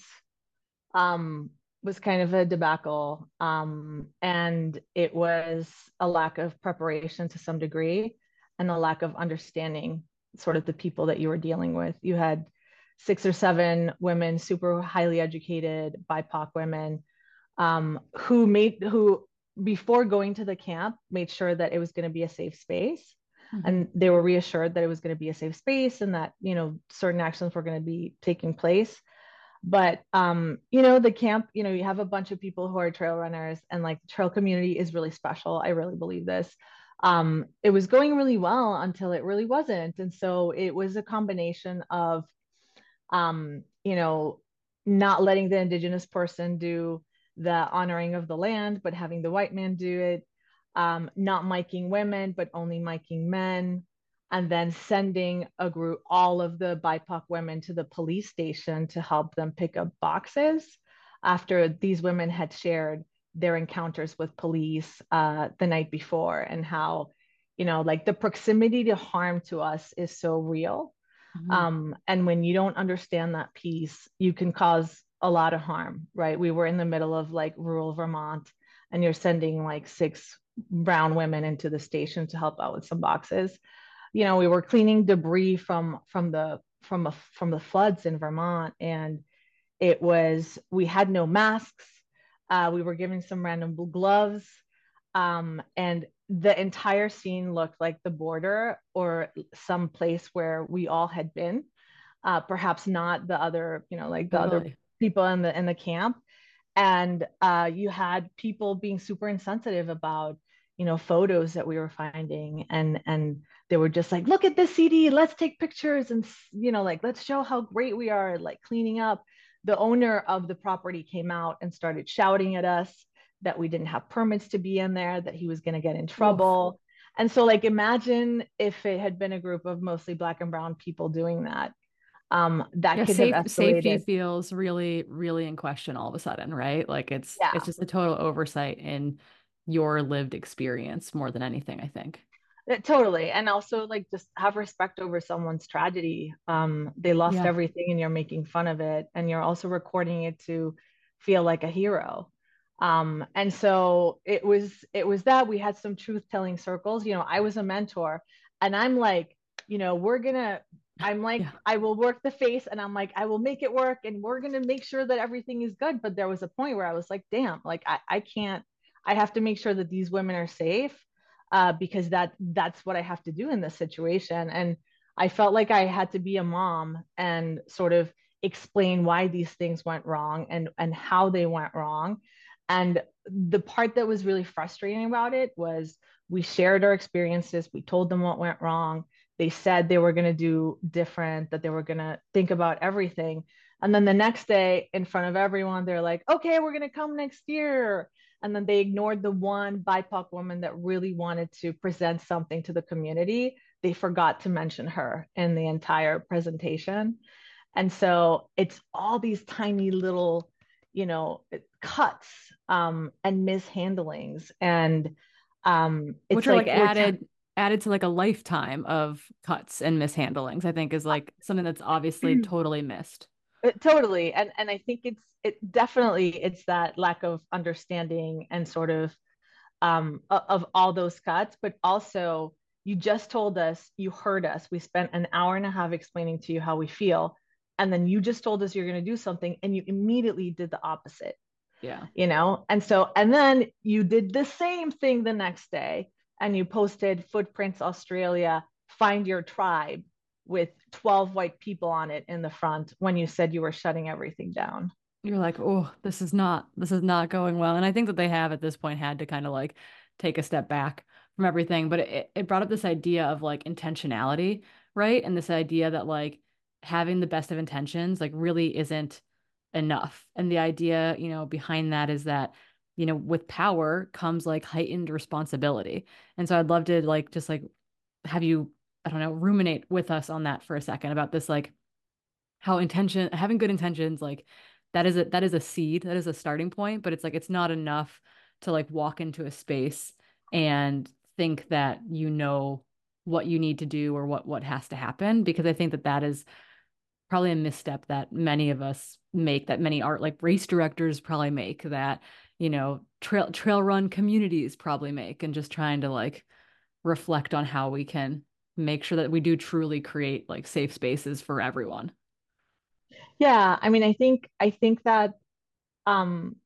um was kind of a debacle. Um, and it was a lack of preparation to some degree, and a lack of understanding sort of the people that you were dealing with. You had six or seven women, super highly educated B I P O C women, um, who made who before going to the camp made sure that it was going to be a safe space, Mm-hmm. and they were reassured that it was going to be a safe space, and that, you know, certain actions were going to be taking place. But um, you know, the camp, you know, you have a bunch of people who are trail runners, and like the trail community is really special. I really believe this. Um, it was going really well until it really wasn't. And so it was a combination of um, you know, not letting the indigenous person do the honoring of the land, but having the white man do it, um, not miking women, but only miking men, and then sending a group, all of the B I P O C women, to the police station to help them pick up boxes after these women had shared their encounters with police uh, the night before, and how, you know, like the proximity to harm to us is so real. Mm-hmm. Um, and when you don't understand that piece, you can cause a lot of harm, right? We were in the middle of like rural Vermont, and you're sending like six brown women into the station to help out with some boxes. You know, we were cleaning debris from from the from a, from the floods in Vermont, and it was, we had no masks. Uh, we were given some random gloves, um, and the entire scene looked like the border or some place where we all had been. Uh, perhaps not the other, you know, like the other Totally. people in the in the camp. And uh, you had people being super insensitive about, you know, photos that we were finding, and and they were just like, look at this C D, let's take pictures, and, you know, like, let's show how great we are, like cleaning up. The owner of the property came out and started shouting at us that we didn't have permits to be in there, that he was going to get in Oof. trouble. And so, like, imagine if it had been a group of mostly Black and brown people doing that. Um, that Yeah, could have safe safety escalated. feels really, really in question all of a sudden, right? Like it's it's Yeah. just a total oversight in your lived experience more than anything, I think. Uh, Totally. And also, like, just have respect over someone's tragedy. Um, they lost Yeah. everything and you're making fun of it. And you're also recording it to feel like a hero. Um, and so it was, it was that we had some truth telling circles. You know, I was a mentor, and I'm like, you know, we're gonna, I'm like, Yeah. I will work the face, and I'm like, I will make it work, and we're gonna make sure that everything is good. But there was a point where I was like, damn, like I, I can't, I have to make sure that these women are safe, uh, because that that's what I have to do in this situation. And I felt like I had to be a mom and sort of explain why these things went wrong and and how they went wrong. And the part that was really frustrating about it was we shared our experiences, we told them what went wrong. They said they were going to do different, that they were going to think about everything. And then the next day, in front of everyone, they're like, okay, we're going to come next year. And then they ignored the one B I P O C woman that really wanted to present something to the community. They forgot to mention her in the entire presentation. And so it's all these tiny little, you know, cuts um, and mishandlings. And um, it's Which are like like we're t- added added to like a lifetime of cuts and mishandlings, I think is like something that's obviously totally missed. Uh, totally. And and I think it's it definitely it's that lack of understanding and sort of um of, of all those cuts, but also you just told us, you heard us. We spent an hour and a half explaining to you how we feel, and then you just told us you're going to do something and you immediately did the opposite. Yeah. You know? And so and then you did the same thing the next day and you posted Footprints Australia, find your tribe with twelve white people on it in the front when you said you were shutting everything down. You're like, oh, this is not this is not going well. And I think that they have at this point had to kind of like take a step back from everything. But it, it brought up this idea of like intentionality, right? And this idea that like having the best of intentions like really isn't enough. And the idea, you know, behind that is that, you know, with power comes like heightened responsibility. And so I'd love to like just like have you, I don't know, ruminate with us on that for a second about this, like how intention, having good intentions, like that is a that is a seed, that is a starting point, but it's like it's not enough to like walk into a space and think that you know what you need to do or what what has to happen, because I think that that is probably a misstep that many of us make, that many art like race directors probably make, that you know trail trail run communities probably make, and just trying to like reflect on how we can make sure that we do truly create like safe spaces for everyone. Yeah, I mean, I think I think that um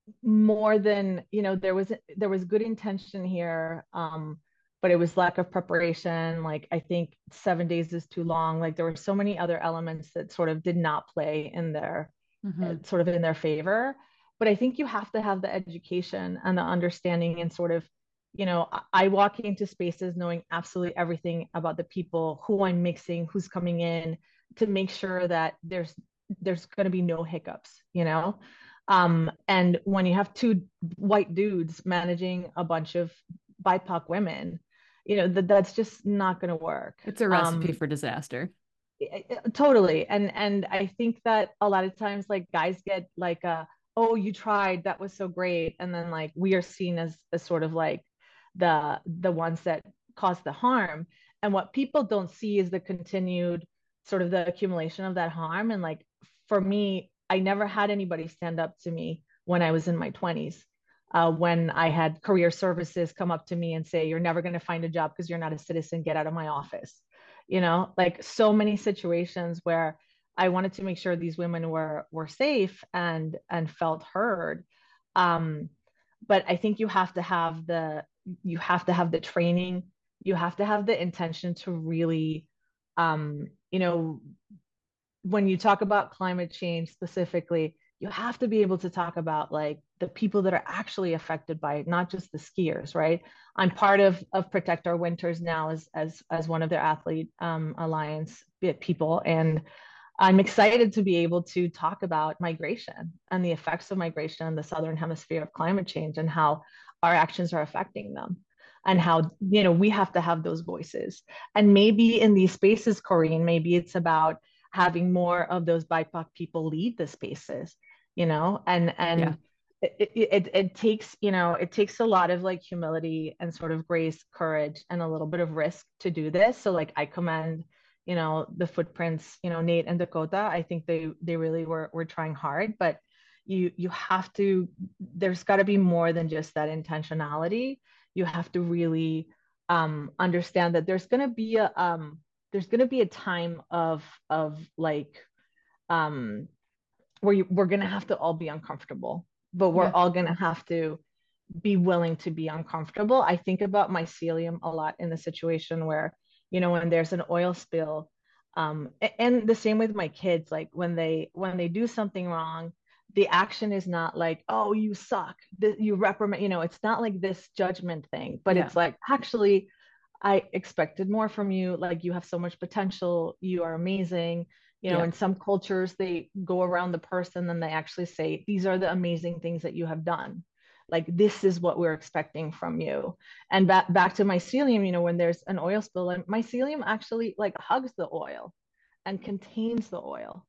more than, you know, there was there was good intention here, um but it was lack of preparation. Like I think seven days is too long. Like there were so many other elements that sort of did not play in their uh, Mm-hmm. sort of in their favor. But I think you have to have the education and the understanding and sort of, you know, I, I walk into spaces knowing absolutely everything about the people, who I'm mixing, who's coming in, to make sure that there's there's going to be no hiccups, you know. Um, and when you have two white dudes managing a bunch of B I P O C women, you know, that that's just not going to work. It's a recipe Um, for disaster. totally. And and I think that a lot of times like guys get like uh oh, you tried, that was so great, and then like we are seen as the sort of like the the ones that cause the harm. And what people don't see is the continued sort of the accumulation of that harm. And like for me, I never had anybody stand up to me when I was in my twenties, uh, when I had career services come up to me and say, you're never going to find a job because you're not a citizen, get out of my office. You know, like so many situations where I wanted to make sure these women were were safe and and felt heard. Um, but I think you have to have the you have to have the training, you have to have the intention to really, um, you know, when you talk about climate change specifically, you have to be able to talk about like the people that are actually affected by it, not just the skiers, right? I'm part of of Protect Our Winters now as as as one of their athlete um, alliance people, and I'm excited to be able to talk about migration and the effects of migration in the southern hemisphere of climate change and how our actions are affecting them. And how, you know, we have to have those voices. And maybe in these spaces, Corinne, maybe it's about having more of those B I P O C people lead the spaces, you know, and Yeah. and it, it it takes, you know, it takes a lot of like humility and sort of grace, courage, and a little bit of risk to do this. So like I commend, you know, the Footprints, you know, Nate and Dakota. I think they they really were were trying hard, but you you have to, there's got to be more than just that intentionality. You have to really um understand that there's going to be a um there's going to be a time of of like um where you, we're going to have to all be uncomfortable, but we're Yeah. all going to have to be willing to be uncomfortable. I think about mycelium a lot in the situation where, you know, when there's an oil spill. Um, and the same with my kids, like when they when they do something wrong, the action is not like, oh, you suck, you reprimand, you know, it's not like this judgment thing, but Yeah. it's like, actually, I expected more from you. Like, you have so much potential. You are amazing. You know, Yeah. in some cultures, they go around the person and they actually say, these are the amazing things that you have done. Like, this is what we're expecting from you. And back back to mycelium, you know, when there's an oil spill, and mycelium actually like hugs the oil and contains the oil.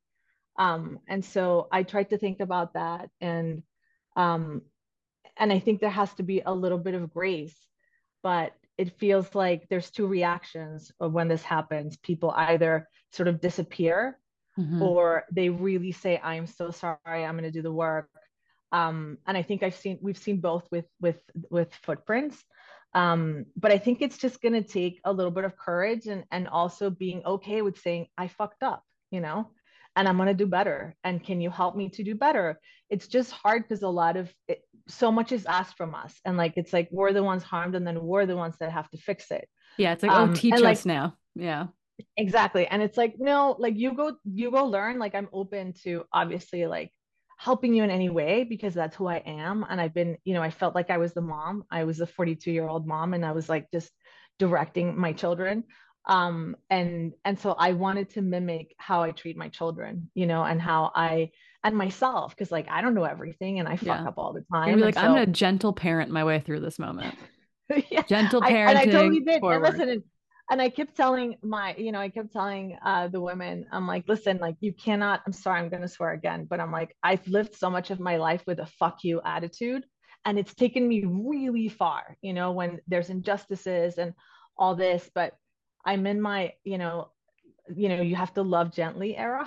Um, and so I tried to think about that, and um, and I think there has to be a little bit of grace, but it feels like there's two reactions of when this happens. People either sort of disappear, Mm-hmm. or they really say, I'm so sorry, I'm going to do the work. Um, and I think I've seen, we've seen both with, with, with footprints. Um, but I think it's just going to take a little bit of courage, and, and also being okay with saying, I fucked up, you know, and I'm going to do better. And can you help me to do better? It's just hard because a lot of it, so much is asked from us. And like, it's like, we're the ones harmed, and then we're the ones that have to fix it. Yeah. It's like, oh, Um, teach and like, us now. Yeah. exactly. And it's like, no, like you go, you go learn. Like, I'm open to obviously like helping you in any way, because that's who I am. And I've been, you know, I felt like I was the mom. I was a forty-two year old mom, and I was like just directing my children. Um, and and so I wanted to mimic how I treat my children, you know, and how I and myself, because like I don't know everything, and I fuck Yeah. up all the You're time. gonna be And like, I'm so gonna gentle parent my way through this moment. yeah, Gentle I and I totally parenting did. And forward. listen, and, and I kept telling my, you know, I kept telling uh, the women, I'm like, listen, like you cannot. I'm sorry, I'm gonna swear again, but I'm like, I've lived so much of my life with a fuck you attitude, and it's taken me really far, you know, when there's injustices and all this. But I'm in my, you know, you know, you have to love gently era.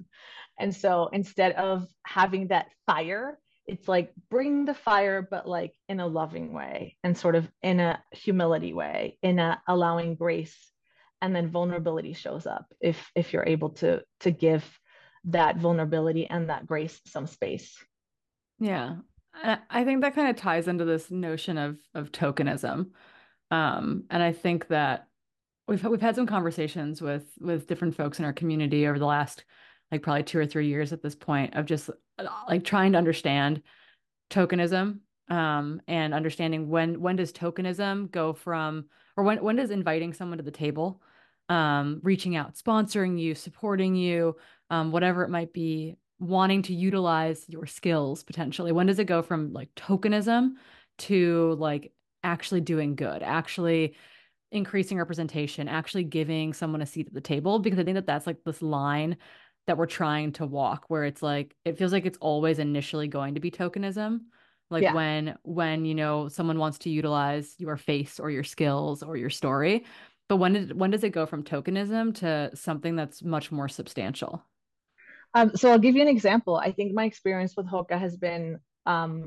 And so instead of having that fire, it's like bring the fire, but like in a loving way, and sort of in a humility way, in a allowing grace. And then vulnerability shows up if if you're able to to give that vulnerability and that grace some space. Yeah. I I think that kind of ties into this notion of of tokenism. Um, and I think that we've we've had some conversations with with different folks in our community over the last like probably two or three years at this point, of just uh, like trying to understand tokenism, um, and understanding when when does tokenism go from, or when when does inviting someone to the table, um, reaching out, sponsoring you, supporting you, um, whatever it might be, wanting to utilize your skills potentially. When does it go from like tokenism to like actually doing good, actually increasing representation, actually giving someone a seat at the table? Because I think that that's like this line that we're trying to walk, where it's like it feels like it's always initially going to be tokenism, like Yeah. when when you know someone wants to utilize your face or your skills or your story. But when did when does it go from tokenism to something that's much more substantial? Um, so I'll give you an example. I think my experience with Hoka has been um,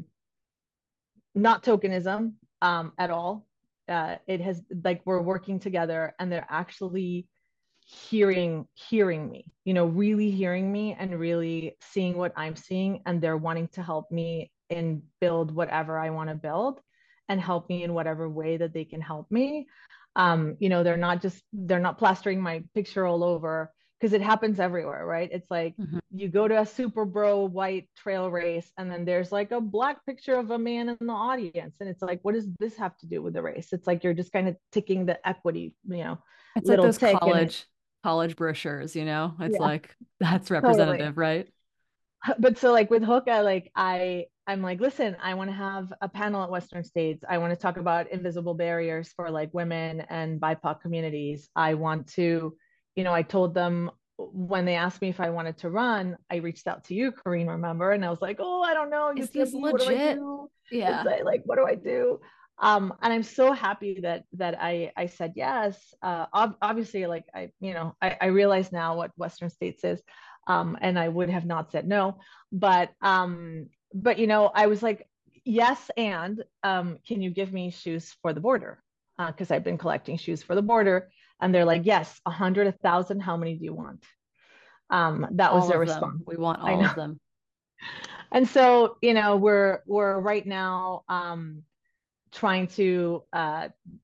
not tokenism um, at all. Uh, it has like we're working together, and they're actually hearing hearing me, you know, really hearing me and really seeing what I'm seeing, and they're wanting to help me and build whatever I want to build, and help me in whatever way that they can help me. Um, you know, they're not just they're not plastering my picture all over, because it happens everywhere, right? It's like Mhm. you go to a super bro white trail race, and then there's like a black picture of a man in the audience, and it's like, what does this have to do with the race? It's like you're just kind of ticking the equity, you know, It's like little those tick, and it, college college brochures, you know? It's yeah, like that's totally. representative, right? But so like with Hoka, like I I'm like, listen, I want to have a panel at Western States. I want to talk about invisible barriers for like women and B I P O C communities. I want to, you know, I told them when they asked me if I wanted to run, I reached out to you, Corinne, remember? And I was like, oh, I don't know, Is this U T M B, what do I legit? do? It's Yeah. like, like, what do I do? Um, and I'm so happy that that I I said yes. Uh, ob- obviously, like I, you know, I, I realize now what Western States is, um, and I would have not said no. But um, but you know, I was like, yes, and um, can you give me shoes for the border? Because uh, I've been collecting shoes for the border, and they're like, yes, a hundred, a thousand. How many do you want? Um, that was All their of them. response. We want I all know. of them. And so, you know, we're we're right now um, trying to uh,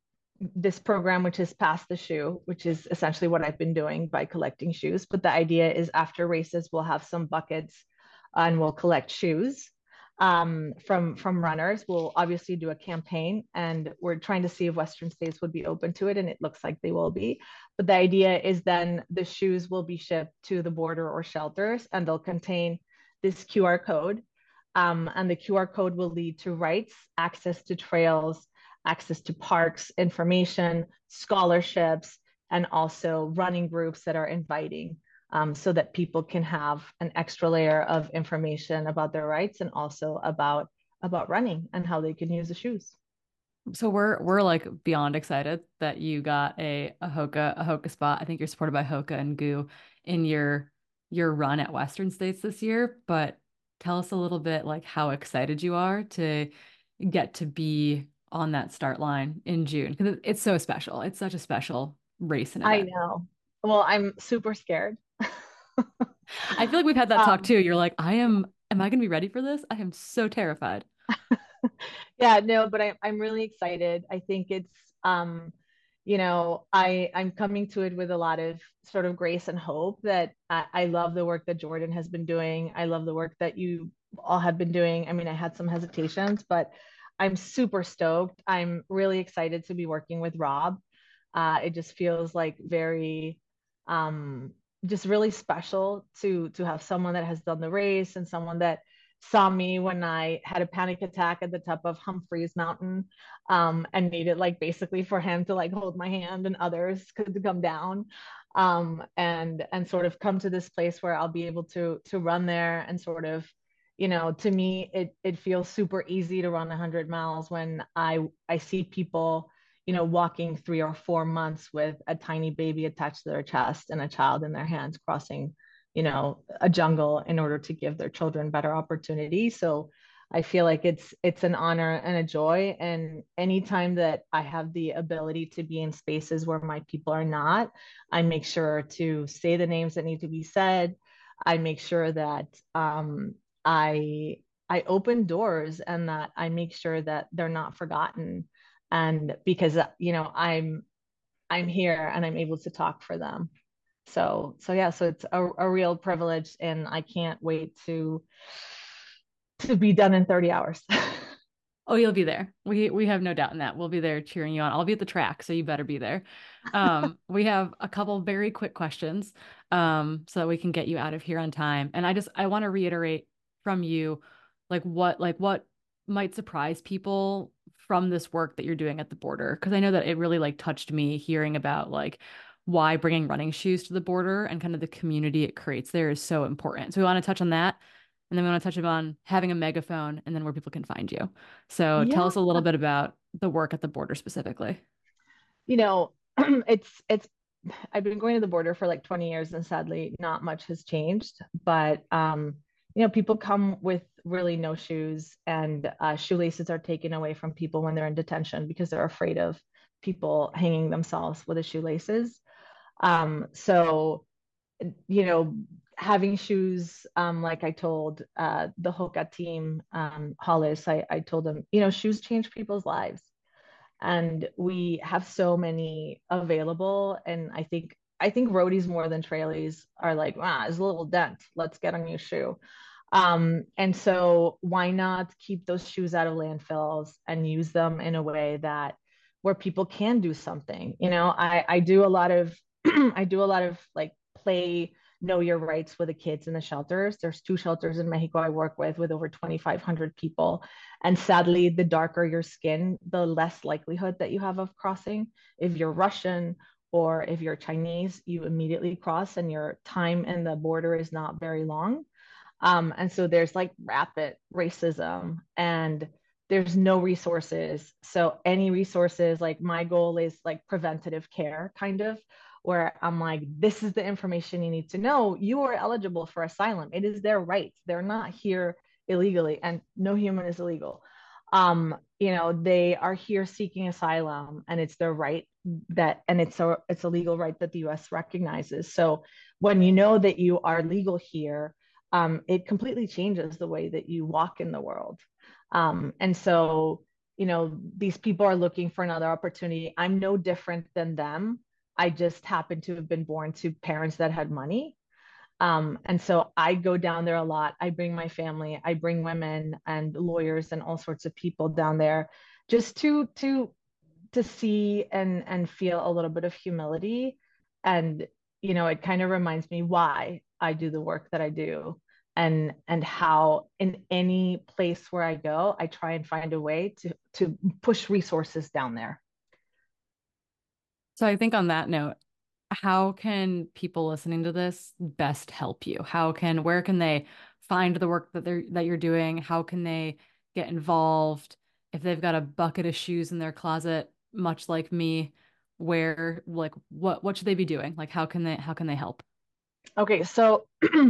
this program, which is Pass the Shoe, which is essentially what I've been doing by collecting shoes. But the idea is after races, we'll have some buckets and we'll collect shoes um, from from runners. We'll obviously do a campaign, and we're trying to see if Western states would be open to it, and it looks like they will be. But the idea is then the shoes will be shipped to the border or shelters, and they'll contain this Q R code. Um, and the Q R code will lead to rights, access to trails, access to parks, information, scholarships, and also running groups that are inviting, um, so that people can have an extra layer of information about their rights and also about about running and how they can use the shoes. So we're we're like beyond excited that you got a a Hoka a Hoka spot. I think you're supported by Hoka and G U in your your run at Western States this year. But tell us a little bit like how excited you are to get to be on that start line in June, because it's so special. It's such a special race and I event. know. Well, I'm super scared. I feel like we've had that talk Um, too. You're like, I am, am I going to be ready for this? I am so terrified. yeah, no, but I, I'm really excited. I think it's, um, you know, I I'm coming to it with a lot of sort of grace and hope that I, I love the work that Jordan has been doing. I love the work that you all have been doing. I mean, I had some hesitations, but I'm super stoked. I'm really excited to be working with Rob. Uh, it just feels like very, um, just really special to to have someone that has done the race and someone that saw me when I had a panic attack at the top of Humphreys Mountain, um, and needed like basically for him to like hold my hand and others could come down, um, and and sort of come to this place where I'll be able to to run there and sort of, you know, to me it it feels super easy to run one hundred miles when I I see people, you know, walking three or four months with a tiny baby attached to their chest and a child in their hands crossing, you know, a jungle in order to give their children better opportunity. So I feel like it's it's an honor and a joy. And anytime that I have the ability to be in spaces where my people are not, I make sure to say the names that need to be said. I make sure that um, I I open doors and that I make sure that they're not forgotten. And because uh, you know, I'm I'm here and I'm able to talk for them. So so yeah, so it's a, a real privilege, and I can't wait to to be done in thirty hours. Oh, you'll be there. We we have no doubt in that. We'll be there cheering you on. I'll be at the track, so you better be there. Um, we have a couple very quick questions, um, so that we can get you out of here on time. And I just I want to reiterate from you, like what like what might surprise people from this work that you're doing at the border, because I know that it really like touched me hearing about like why bringing running shoes to the border and kind of the community it creates there is so important. So we want to touch on that. And then we want to touch upon having a megaphone and then where people can find you. So tell Yeah, us a little bit about the work at the border specifically. you know, it's it's I've been going to the border for like twenty years, and sadly not much has changed. But um, you know, people come with really no shoes, and uh, shoelaces are taken away from people when they're in detention because they're afraid of people hanging themselves with the shoelaces. Um, so you know, having shoes, um, like I told uh, the Hoka team, um, Hollis, I, I told them, you know, shoes change people's lives. And we have so many available. And I think, I think roadies more than trailies are like, ah, it's a little dent. Let's get a new shoe. Um, and so why not keep those shoes out of landfills and use them in a way that where people can do something? You know, I, I do a lot of, I do a lot of like play know your rights with the kids in the shelters. There's two shelters in Mexico I work with with over twenty-five hundred people. And sadly, the darker your skin, the less likelihood that you have of crossing. If you're Russian or if you're Chinese, you immediately cross and your time in the border is not very long. Um, and so there's like rapid racism and there's no resources. So any resources, like my goal is like preventative care, kind of, where I'm like, this is the information you need to know. You are eligible for asylum. It is their right. They're not here illegally, and no human is illegal. Um, you know, they are here seeking asylum, and it's their right that, and it's a it's a legal right that the U S recognizes. So when you know that you are legal here, um, it completely changes the way that you walk in the world. Um, and so you know, these people are looking for another opportunity. I'm no different than them. I just happen to have been born to parents that had money. Um, and so I go down there a lot. I bring my family, I bring women and lawyers and all sorts of people down there just to to to see and and feel a little bit of humility. And you know, it kind of reminds me why I do the work that I do, and and how in any place where I go, I try and find a way to to push resources down there. So I think on that note, how can people listening to this best help you? How can, where can they find the work that they're that you're doing? How can they get involved? If they've got a bucket of shoes in their closet, much like me, where like what what should they be doing? Like how can they how can they help? Okay, so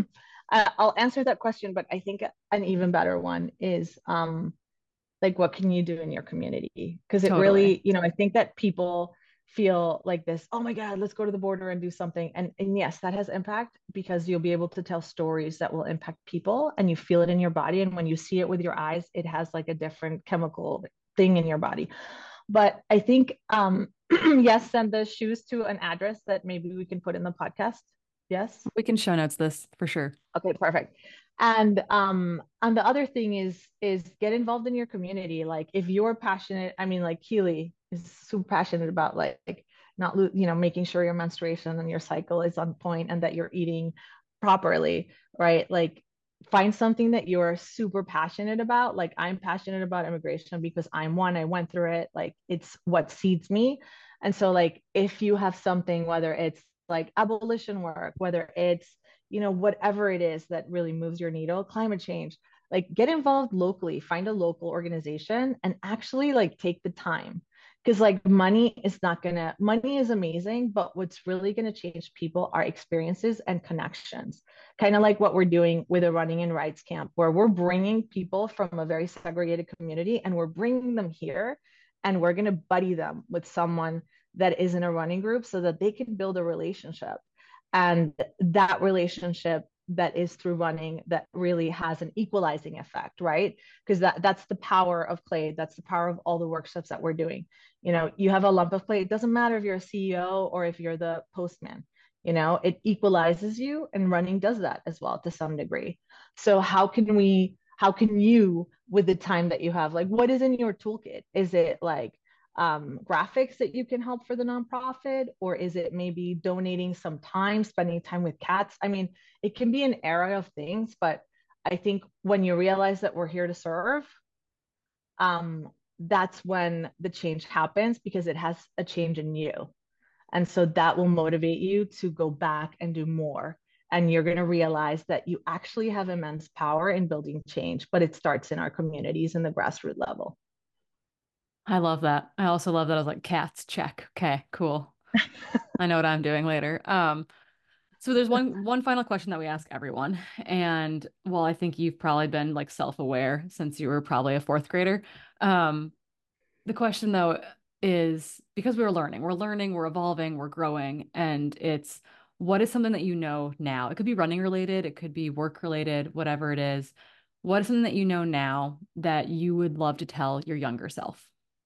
I'll answer that question, but I think an even better one is um, like, what can you do in your community? Because it Totally. really, you know, I think that people feel like this, oh my God, let's go to the border and do something. And, and yes, that has impact because you'll be able to tell stories that will impact people and you feel it in your body. And when you see it with your eyes, it has like a different chemical thing in your body. But I think, um, yes, send the shoes to an address that maybe we can put in the podcast. Yes. We can show notes this for sure. Okay, perfect. And um, and the other thing is is get involved in your community. Like if you're passionate, I mean, like Keely is super passionate about like, like not lo- you know, making sure your menstruation and your cycle is on point and that you're eating properly, right? Like find something that you're super passionate about. Like I'm passionate about immigration because I'm one, I went through it. Like it's what seeds me. And so like if you have something, whether it's like abolition work, whether it's you know, whatever it is that really moves your needle, climate change, like get involved locally, find a local organization and actually like take the time. Because like money is not gonna, money is amazing, but what's really gonna change people are experiences and connections. Kind of like what we're doing with a running and rights camp, where we're bringing people from a very segregated community and we're bringing them here and we're gonna buddy them with someone that is in a running group so that they can build a relationship, and that relationship that is through running that really has an equalizing effect, right? Because that that's the power of clay, that's the power of all the workshops that we're doing. You know, you have a lump of clay, it doesn't matter if you're a CEO or if you're the postman, you know, it equalizes you, and running does that as well to some degree. So how can we how can you, with the time that you have, like what is in your toolkit? Is it like um, graphics that you can help for the nonprofit? Or is it maybe donating some time, spending time with cats? I mean, it can be an area of things, but I think when you realize that we're here to serve, um, that's when the change happens because it has a change in you. And so that will motivate you to go back and do more. And you're going to realize that you actually have immense power in building change, but it starts in our communities and the grassroots level. I love that. I also love that I was like cats, check. Okay, cool. I know what I'm doing later. Um, so there's one one final question that we ask everyone. And well, I think you've probably been like self-aware since you were probably a fourth grader. Um, the question though is because we were learning, we're learning, we're evolving, we're growing, and it's what is something that you know now? It could be running related, it could be work related, whatever it is. What is something that you know now that you would love to tell your younger self?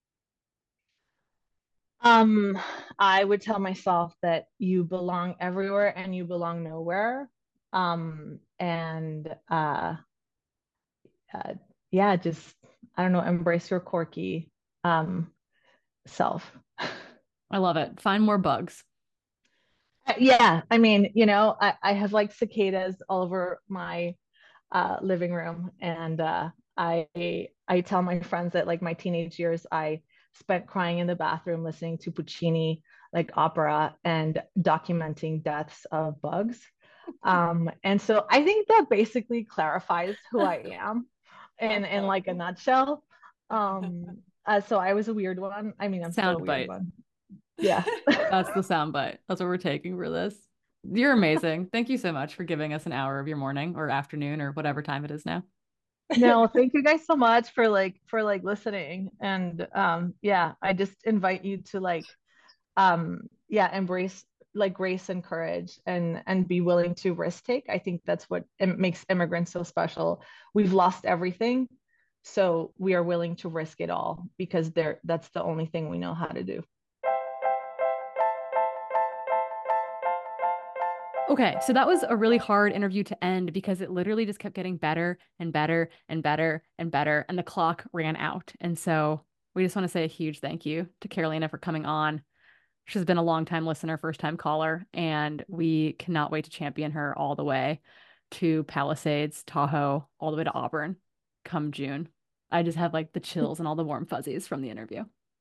Um, I would tell myself that you belong everywhere and you belong nowhere. Um, and uh, uh, yeah, just I don't know, embrace your quirky um self. I love it. Find more bugs. Yeah, I mean, you know, I, I have like cicadas all over my uh, living room, and uh, I I tell my friends that like my teenage years I spent crying in the bathroom listening to Puccini like opera and documenting deaths of bugs. Um, and so I think that basically clarifies who I am in in like a nutshell. Um, uh, so I was a weird one. I mean, I'm still a Sound weird bite. one. Yeah. That's the sound bite. That's what we're taking for this. You're amazing. Thank you so much for giving us an hour of your morning or afternoon or whatever time it is now. No, thank you guys so much for like for like listening. And um yeah, I just invite you to like um yeah, embrace like grace and courage and and be willing to risk take. I think that's what im- makes immigrants so special. We've lost everything. So we are willing to risk it all because there that's the only thing we know how to do. Okay, so that was a really hard interview to end because it literally just kept getting better and better and better and better, and the clock ran out. And so we just want to say a huge thank you to Carolina for coming on. She's been a long-time listener, first-time caller, and we cannot wait to champion her all the way to Palisades, Tahoe, all the way to Auburn come June. I just have like the chills and all the warm fuzzies from the interview.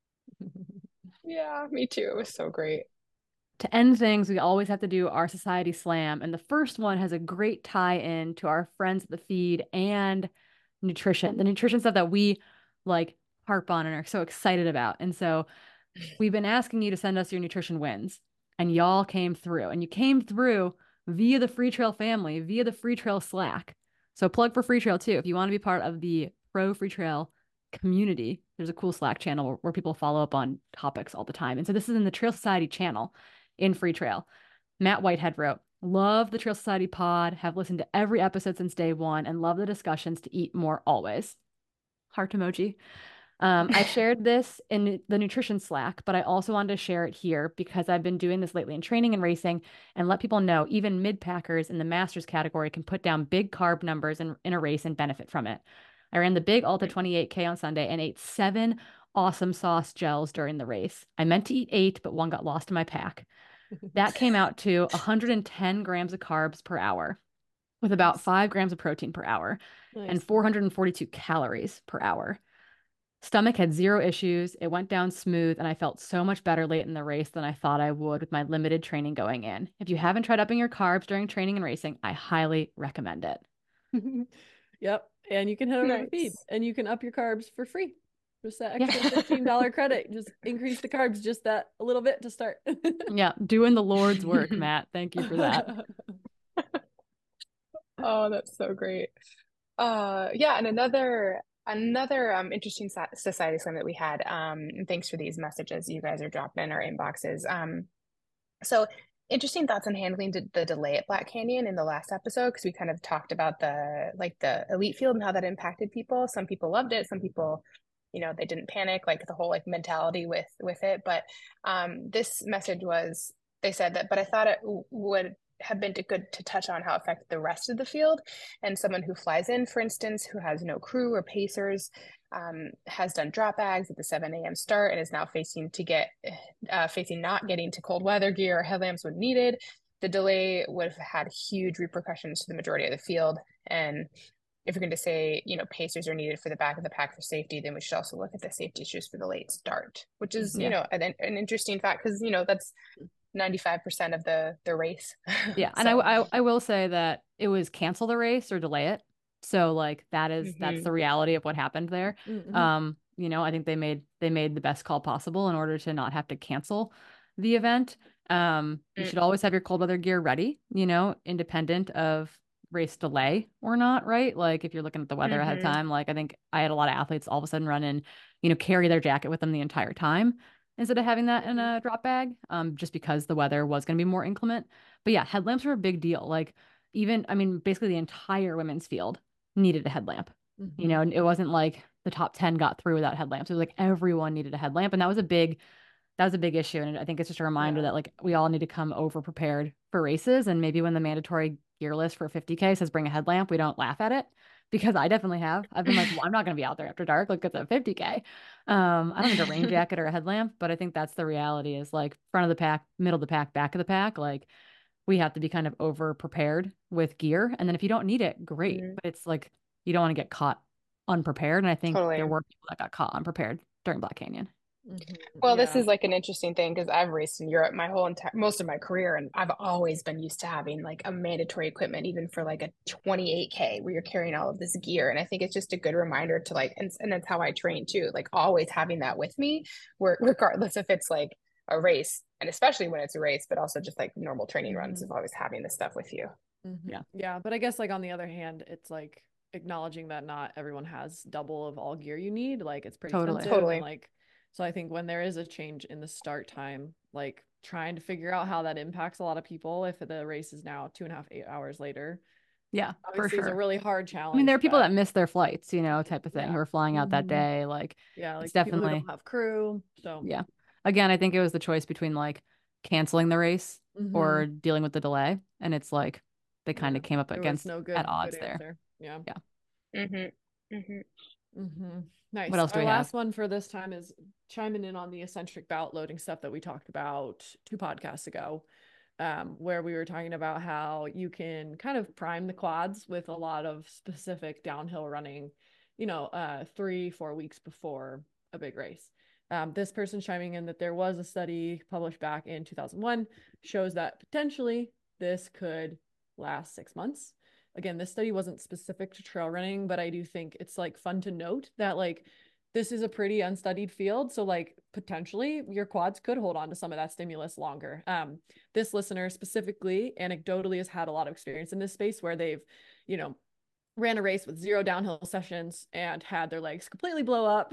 Yeah, me too. It was so great. To end things, we always have to do our Society Slam. And the first one has a great tie in to our friends at the feed and nutrition, the nutrition stuff that we like harp on and are so excited about. And so we've been asking you to send us your nutrition wins, and y'all came through. And you came through via the Free Trail family, via the Free Trail Slack. So plug for Free Trail too. If you want to be part of the Pro Free Trail community, there's a cool Slack channel where, where people follow up on topics all the time. And so this is in the Trail Society channel in Free Trail. Matt Whitehead wrote, love the Trail Society pod, have listened to every episode since day one, and love the discussions to eat more always. Heart emoji. Um, I shared this in the nutrition Slack, but I also wanted to share it here because I've been doing this lately in training and racing and let people know even mid-packers in the masters category can put down big carb numbers in, in a race and benefit from it. I ran the big Ultra twenty-eight K on Sunday and ate seven awesome sauce gels during the race. I meant to eat eight, but one got lost in my pack. That came out to one hundred ten grams of carbs per hour with about five grams of protein per hour Nice. and four hundred forty-two calories per hour. Stomach had zero issues. It went down smooth, and I felt so much better late in the race than I thought I would with my limited training going in. If you haven't tried upping your carbs during training and racing, I highly recommend it. Yep. And you can head over Nice. to the feed and you can up your carbs for free. Just that Yeah. extra fifteen dollars credit. Just increase the carbs just that a little bit to start. Yeah, doing the Lord's work, Matt. Thank you for that. Oh, that's so great. Uh, yeah, and another another um interesting so- society slam that we had. Um, and thanks for these messages you guys are dropping in our inboxes. Um, so interesting thoughts on handling the, the delay at Black Canyon in the last episode because we kind of talked about the like the elite field and how that impacted people. Some people loved it, some people, you know, they didn't panic, like the whole like mentality with with it. But um, this message was they said that, but I thought it w- would have been to good to touch on how it affected the rest of the field and someone who flies in, for instance, who has no crew or pacers, um, has done drop bags at the seven a.m. start and is now facing to get uh, facing not getting to cold weather gear or headlamps when needed. The delay would have had huge repercussions to the majority of the field. And if you're going to say, you know, pacers are needed for the back of the pack for safety, then we should also look at the safety issues for the late start, which is, Yeah. you know, an, an interesting fact because, you know, that's ninety-five percent of the the race. Yeah, and So, I, I I will say that it was cancel the race or delay it. So like that is that's Mhm. the reality of what happened there. Mhm. Um, you know, I think they made they made the best call possible in order to not have to cancel the event. Um, you Mm. should always have your cold weather gear ready, you know, independent of race delay or not, right? Like if you're looking at the weather ahead of Mhm. time, like I think I had a lot of athletes all of a sudden run and, you know, carry their jacket with them the entire time instead of having that in a drop bag, um, just because the weather was going to be more inclement. But yeah, headlamps were a big deal. Like even, I mean, basically the entire women's field needed a headlamp. You Mhm. know, and it wasn't like the top ten got through without headlamps. It was like everyone needed a headlamp. And that was a big, that was a big issue. And I think it's just a reminder Yeah. that like we all need to come over prepared for races. And maybe when the mandatory gear list for fifty K says bring a headlamp, we don't laugh at it because I definitely have. I've been like, well, I'm not going to be out there after dark. Like it's a fifty K. Um, I don't need a rain jacket or a headlamp, but I think that's the reality is like front of the pack, middle of the pack, back of the pack. Like we have to be kind of over prepared with gear. And then if you don't need it, great. Mhm. But it's like you don't want to get caught unprepared. And I think Totally. there were people that got caught unprepared during Black Canyon. Mhm. Well, this Yeah. is like an interesting thing because I've raced in Europe my whole entire most of my career, and I've always been used to having like a mandatory equipment, even for like a twenty-eight K where you're carrying all of this gear. And I think it's just a good reminder to like, and, and that's how I train too, like always having that with me, where regardless if it's like a race, and especially when it's a race, but also just like normal training runs Mhm. of always having this stuff with you. Mhm. Yeah. Yeah. But I guess like on the other hand, it's like acknowledging that not everyone has double of all gear you need. Like it's pretty Totally. expensive. Totally. And like, so I think when there is a change in the start time, like trying to figure out how that impacts a lot of people if the race is now two and a half, eight hours later, Yeah, for Obviously, it's a sure. really hard I challenge. mean, there are people but that miss their flights, you know, type of thing, who yeah. are flying out that Mhm. day. Like, Yeah, it's like people who definitely, don't have crew. So yeah. Again, I think it was the choice between like canceling the race or Mhm. dealing with the delay. And it's like they kind Yeah, of came up there was against no at good good odds there. answer. Yeah. Yeah. Mm-hmm. Mm-hmm. Mm-hmm. What Nice. else do Our we have? last one for this time is chiming in on the eccentric bout loading stuff that we talked about two podcasts ago, um, where we were talking about how you can kind of prime the quads with a lot of specific downhill running, you know, uh, three, four weeks before a big race. Um, this person chiming in that there was a study published back in two thousand one shows that potentially this could last six months. Again, this study wasn't specific to trail running, but I do think it's like fun to note that like this is a pretty unstudied field. So like potentially your quads could hold on to some of that stimulus longer. Um, this listener specifically anecdotally has had a lot of experience in this space where they've, you know, ran a race with zero downhill sessions and had their legs completely blow up.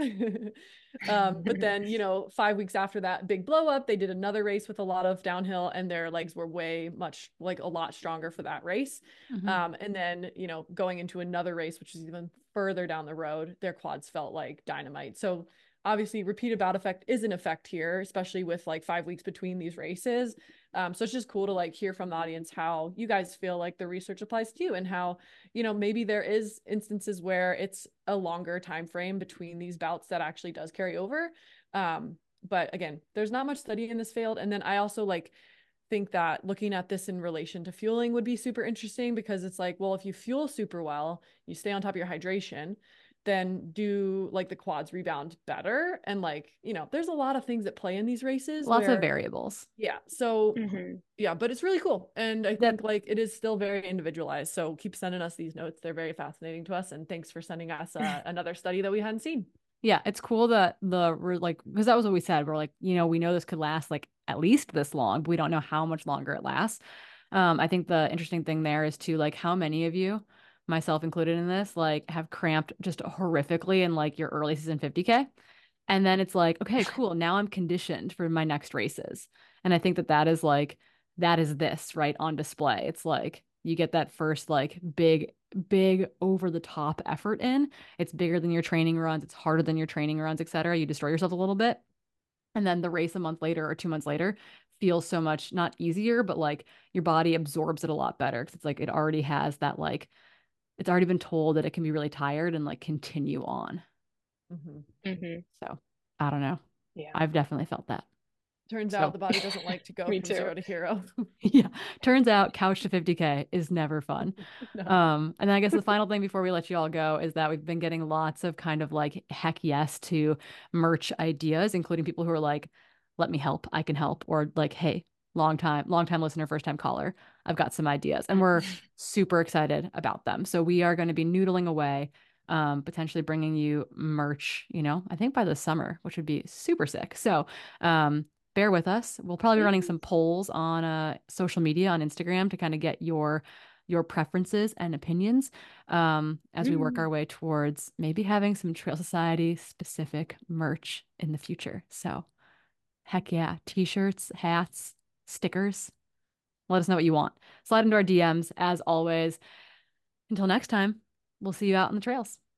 um, but then, you know, five weeks after that big blow up, they did another race with a lot of downhill and their legs were way much like a lot stronger for that race. Mhm. Um, and then, you know, going into another race, which is even further down the road, their quads felt like dynamite. So obviously repeated bout effect is an effect here, especially with like five weeks between these races. Um, so it's just cool to like hear from the audience how you guys feel like the research applies to you and how, you know, maybe there is instances where it's a longer time frame between these bouts that actually does carry over. Um, but again, there's not much study in this field. And then I also like think that looking at this in relation to fueling would be super interesting because it's like, well, if you fuel super well, you stay on top of your hydration, then do like the quads rebound better. And like, you know, there's a lot of things that play in these races. Lots where, of variables. Yeah. So Mm-hmm. yeah, but it's really cool. And I Yep. think like it is still very individualized. So keep sending us these notes. They're very fascinating to us. And thanks for sending us uh, another study that we hadn't seen. Yeah, it's cool that the we're like because that was what we said. We're like, you know, we know this could last like at least this long, but we don't know how much longer it lasts. Um, I think the interesting thing there is to like how many of you, myself included in this, like have cramped just horrifically in like your early season fifty K. And then it's like, okay, cool. Now I'm conditioned for my next races. And I think that that is like, that is this right on display. It's like you get that first like big, big over the top effort in. It's bigger than your training runs. It's harder than your training runs, et cetera. You destroy yourself a little bit. And then the race a month later or two months later feels so much not easier, but like your body absorbs it a lot better because it's like it already has that like, it's already been told that it can be really tired and like continue on. Mm-hmm. Mm-hmm. So I don't know. Yeah. I've definitely felt that. Turns So- out the body doesn't like to go Me from too. zero to hero. Yeah. Turns out couch to fifty K is never fun. No. Um, and then I guess the final thing before we let you all go is that we've been getting lots of kind of like heck yes to merch ideas, including people who are like, let me help, I can help, or like, hey, long time, long time listener, first time caller, I've got some ideas. And we're super excited about them. So we are going to be noodling away, um, potentially bringing you merch, you know, I think by the summer, which would be super sick. So um bear with us. We'll probably be running some polls on uh, social media on Instagram to kind of get your your preferences and opinions um, as we work our way towards maybe having some Trail Society specific merch in the future. So heck yeah, t-shirts, hats, stickers. Let us know what you want. Slide into our D Ms as always. Until next time, we'll see you out on the trails.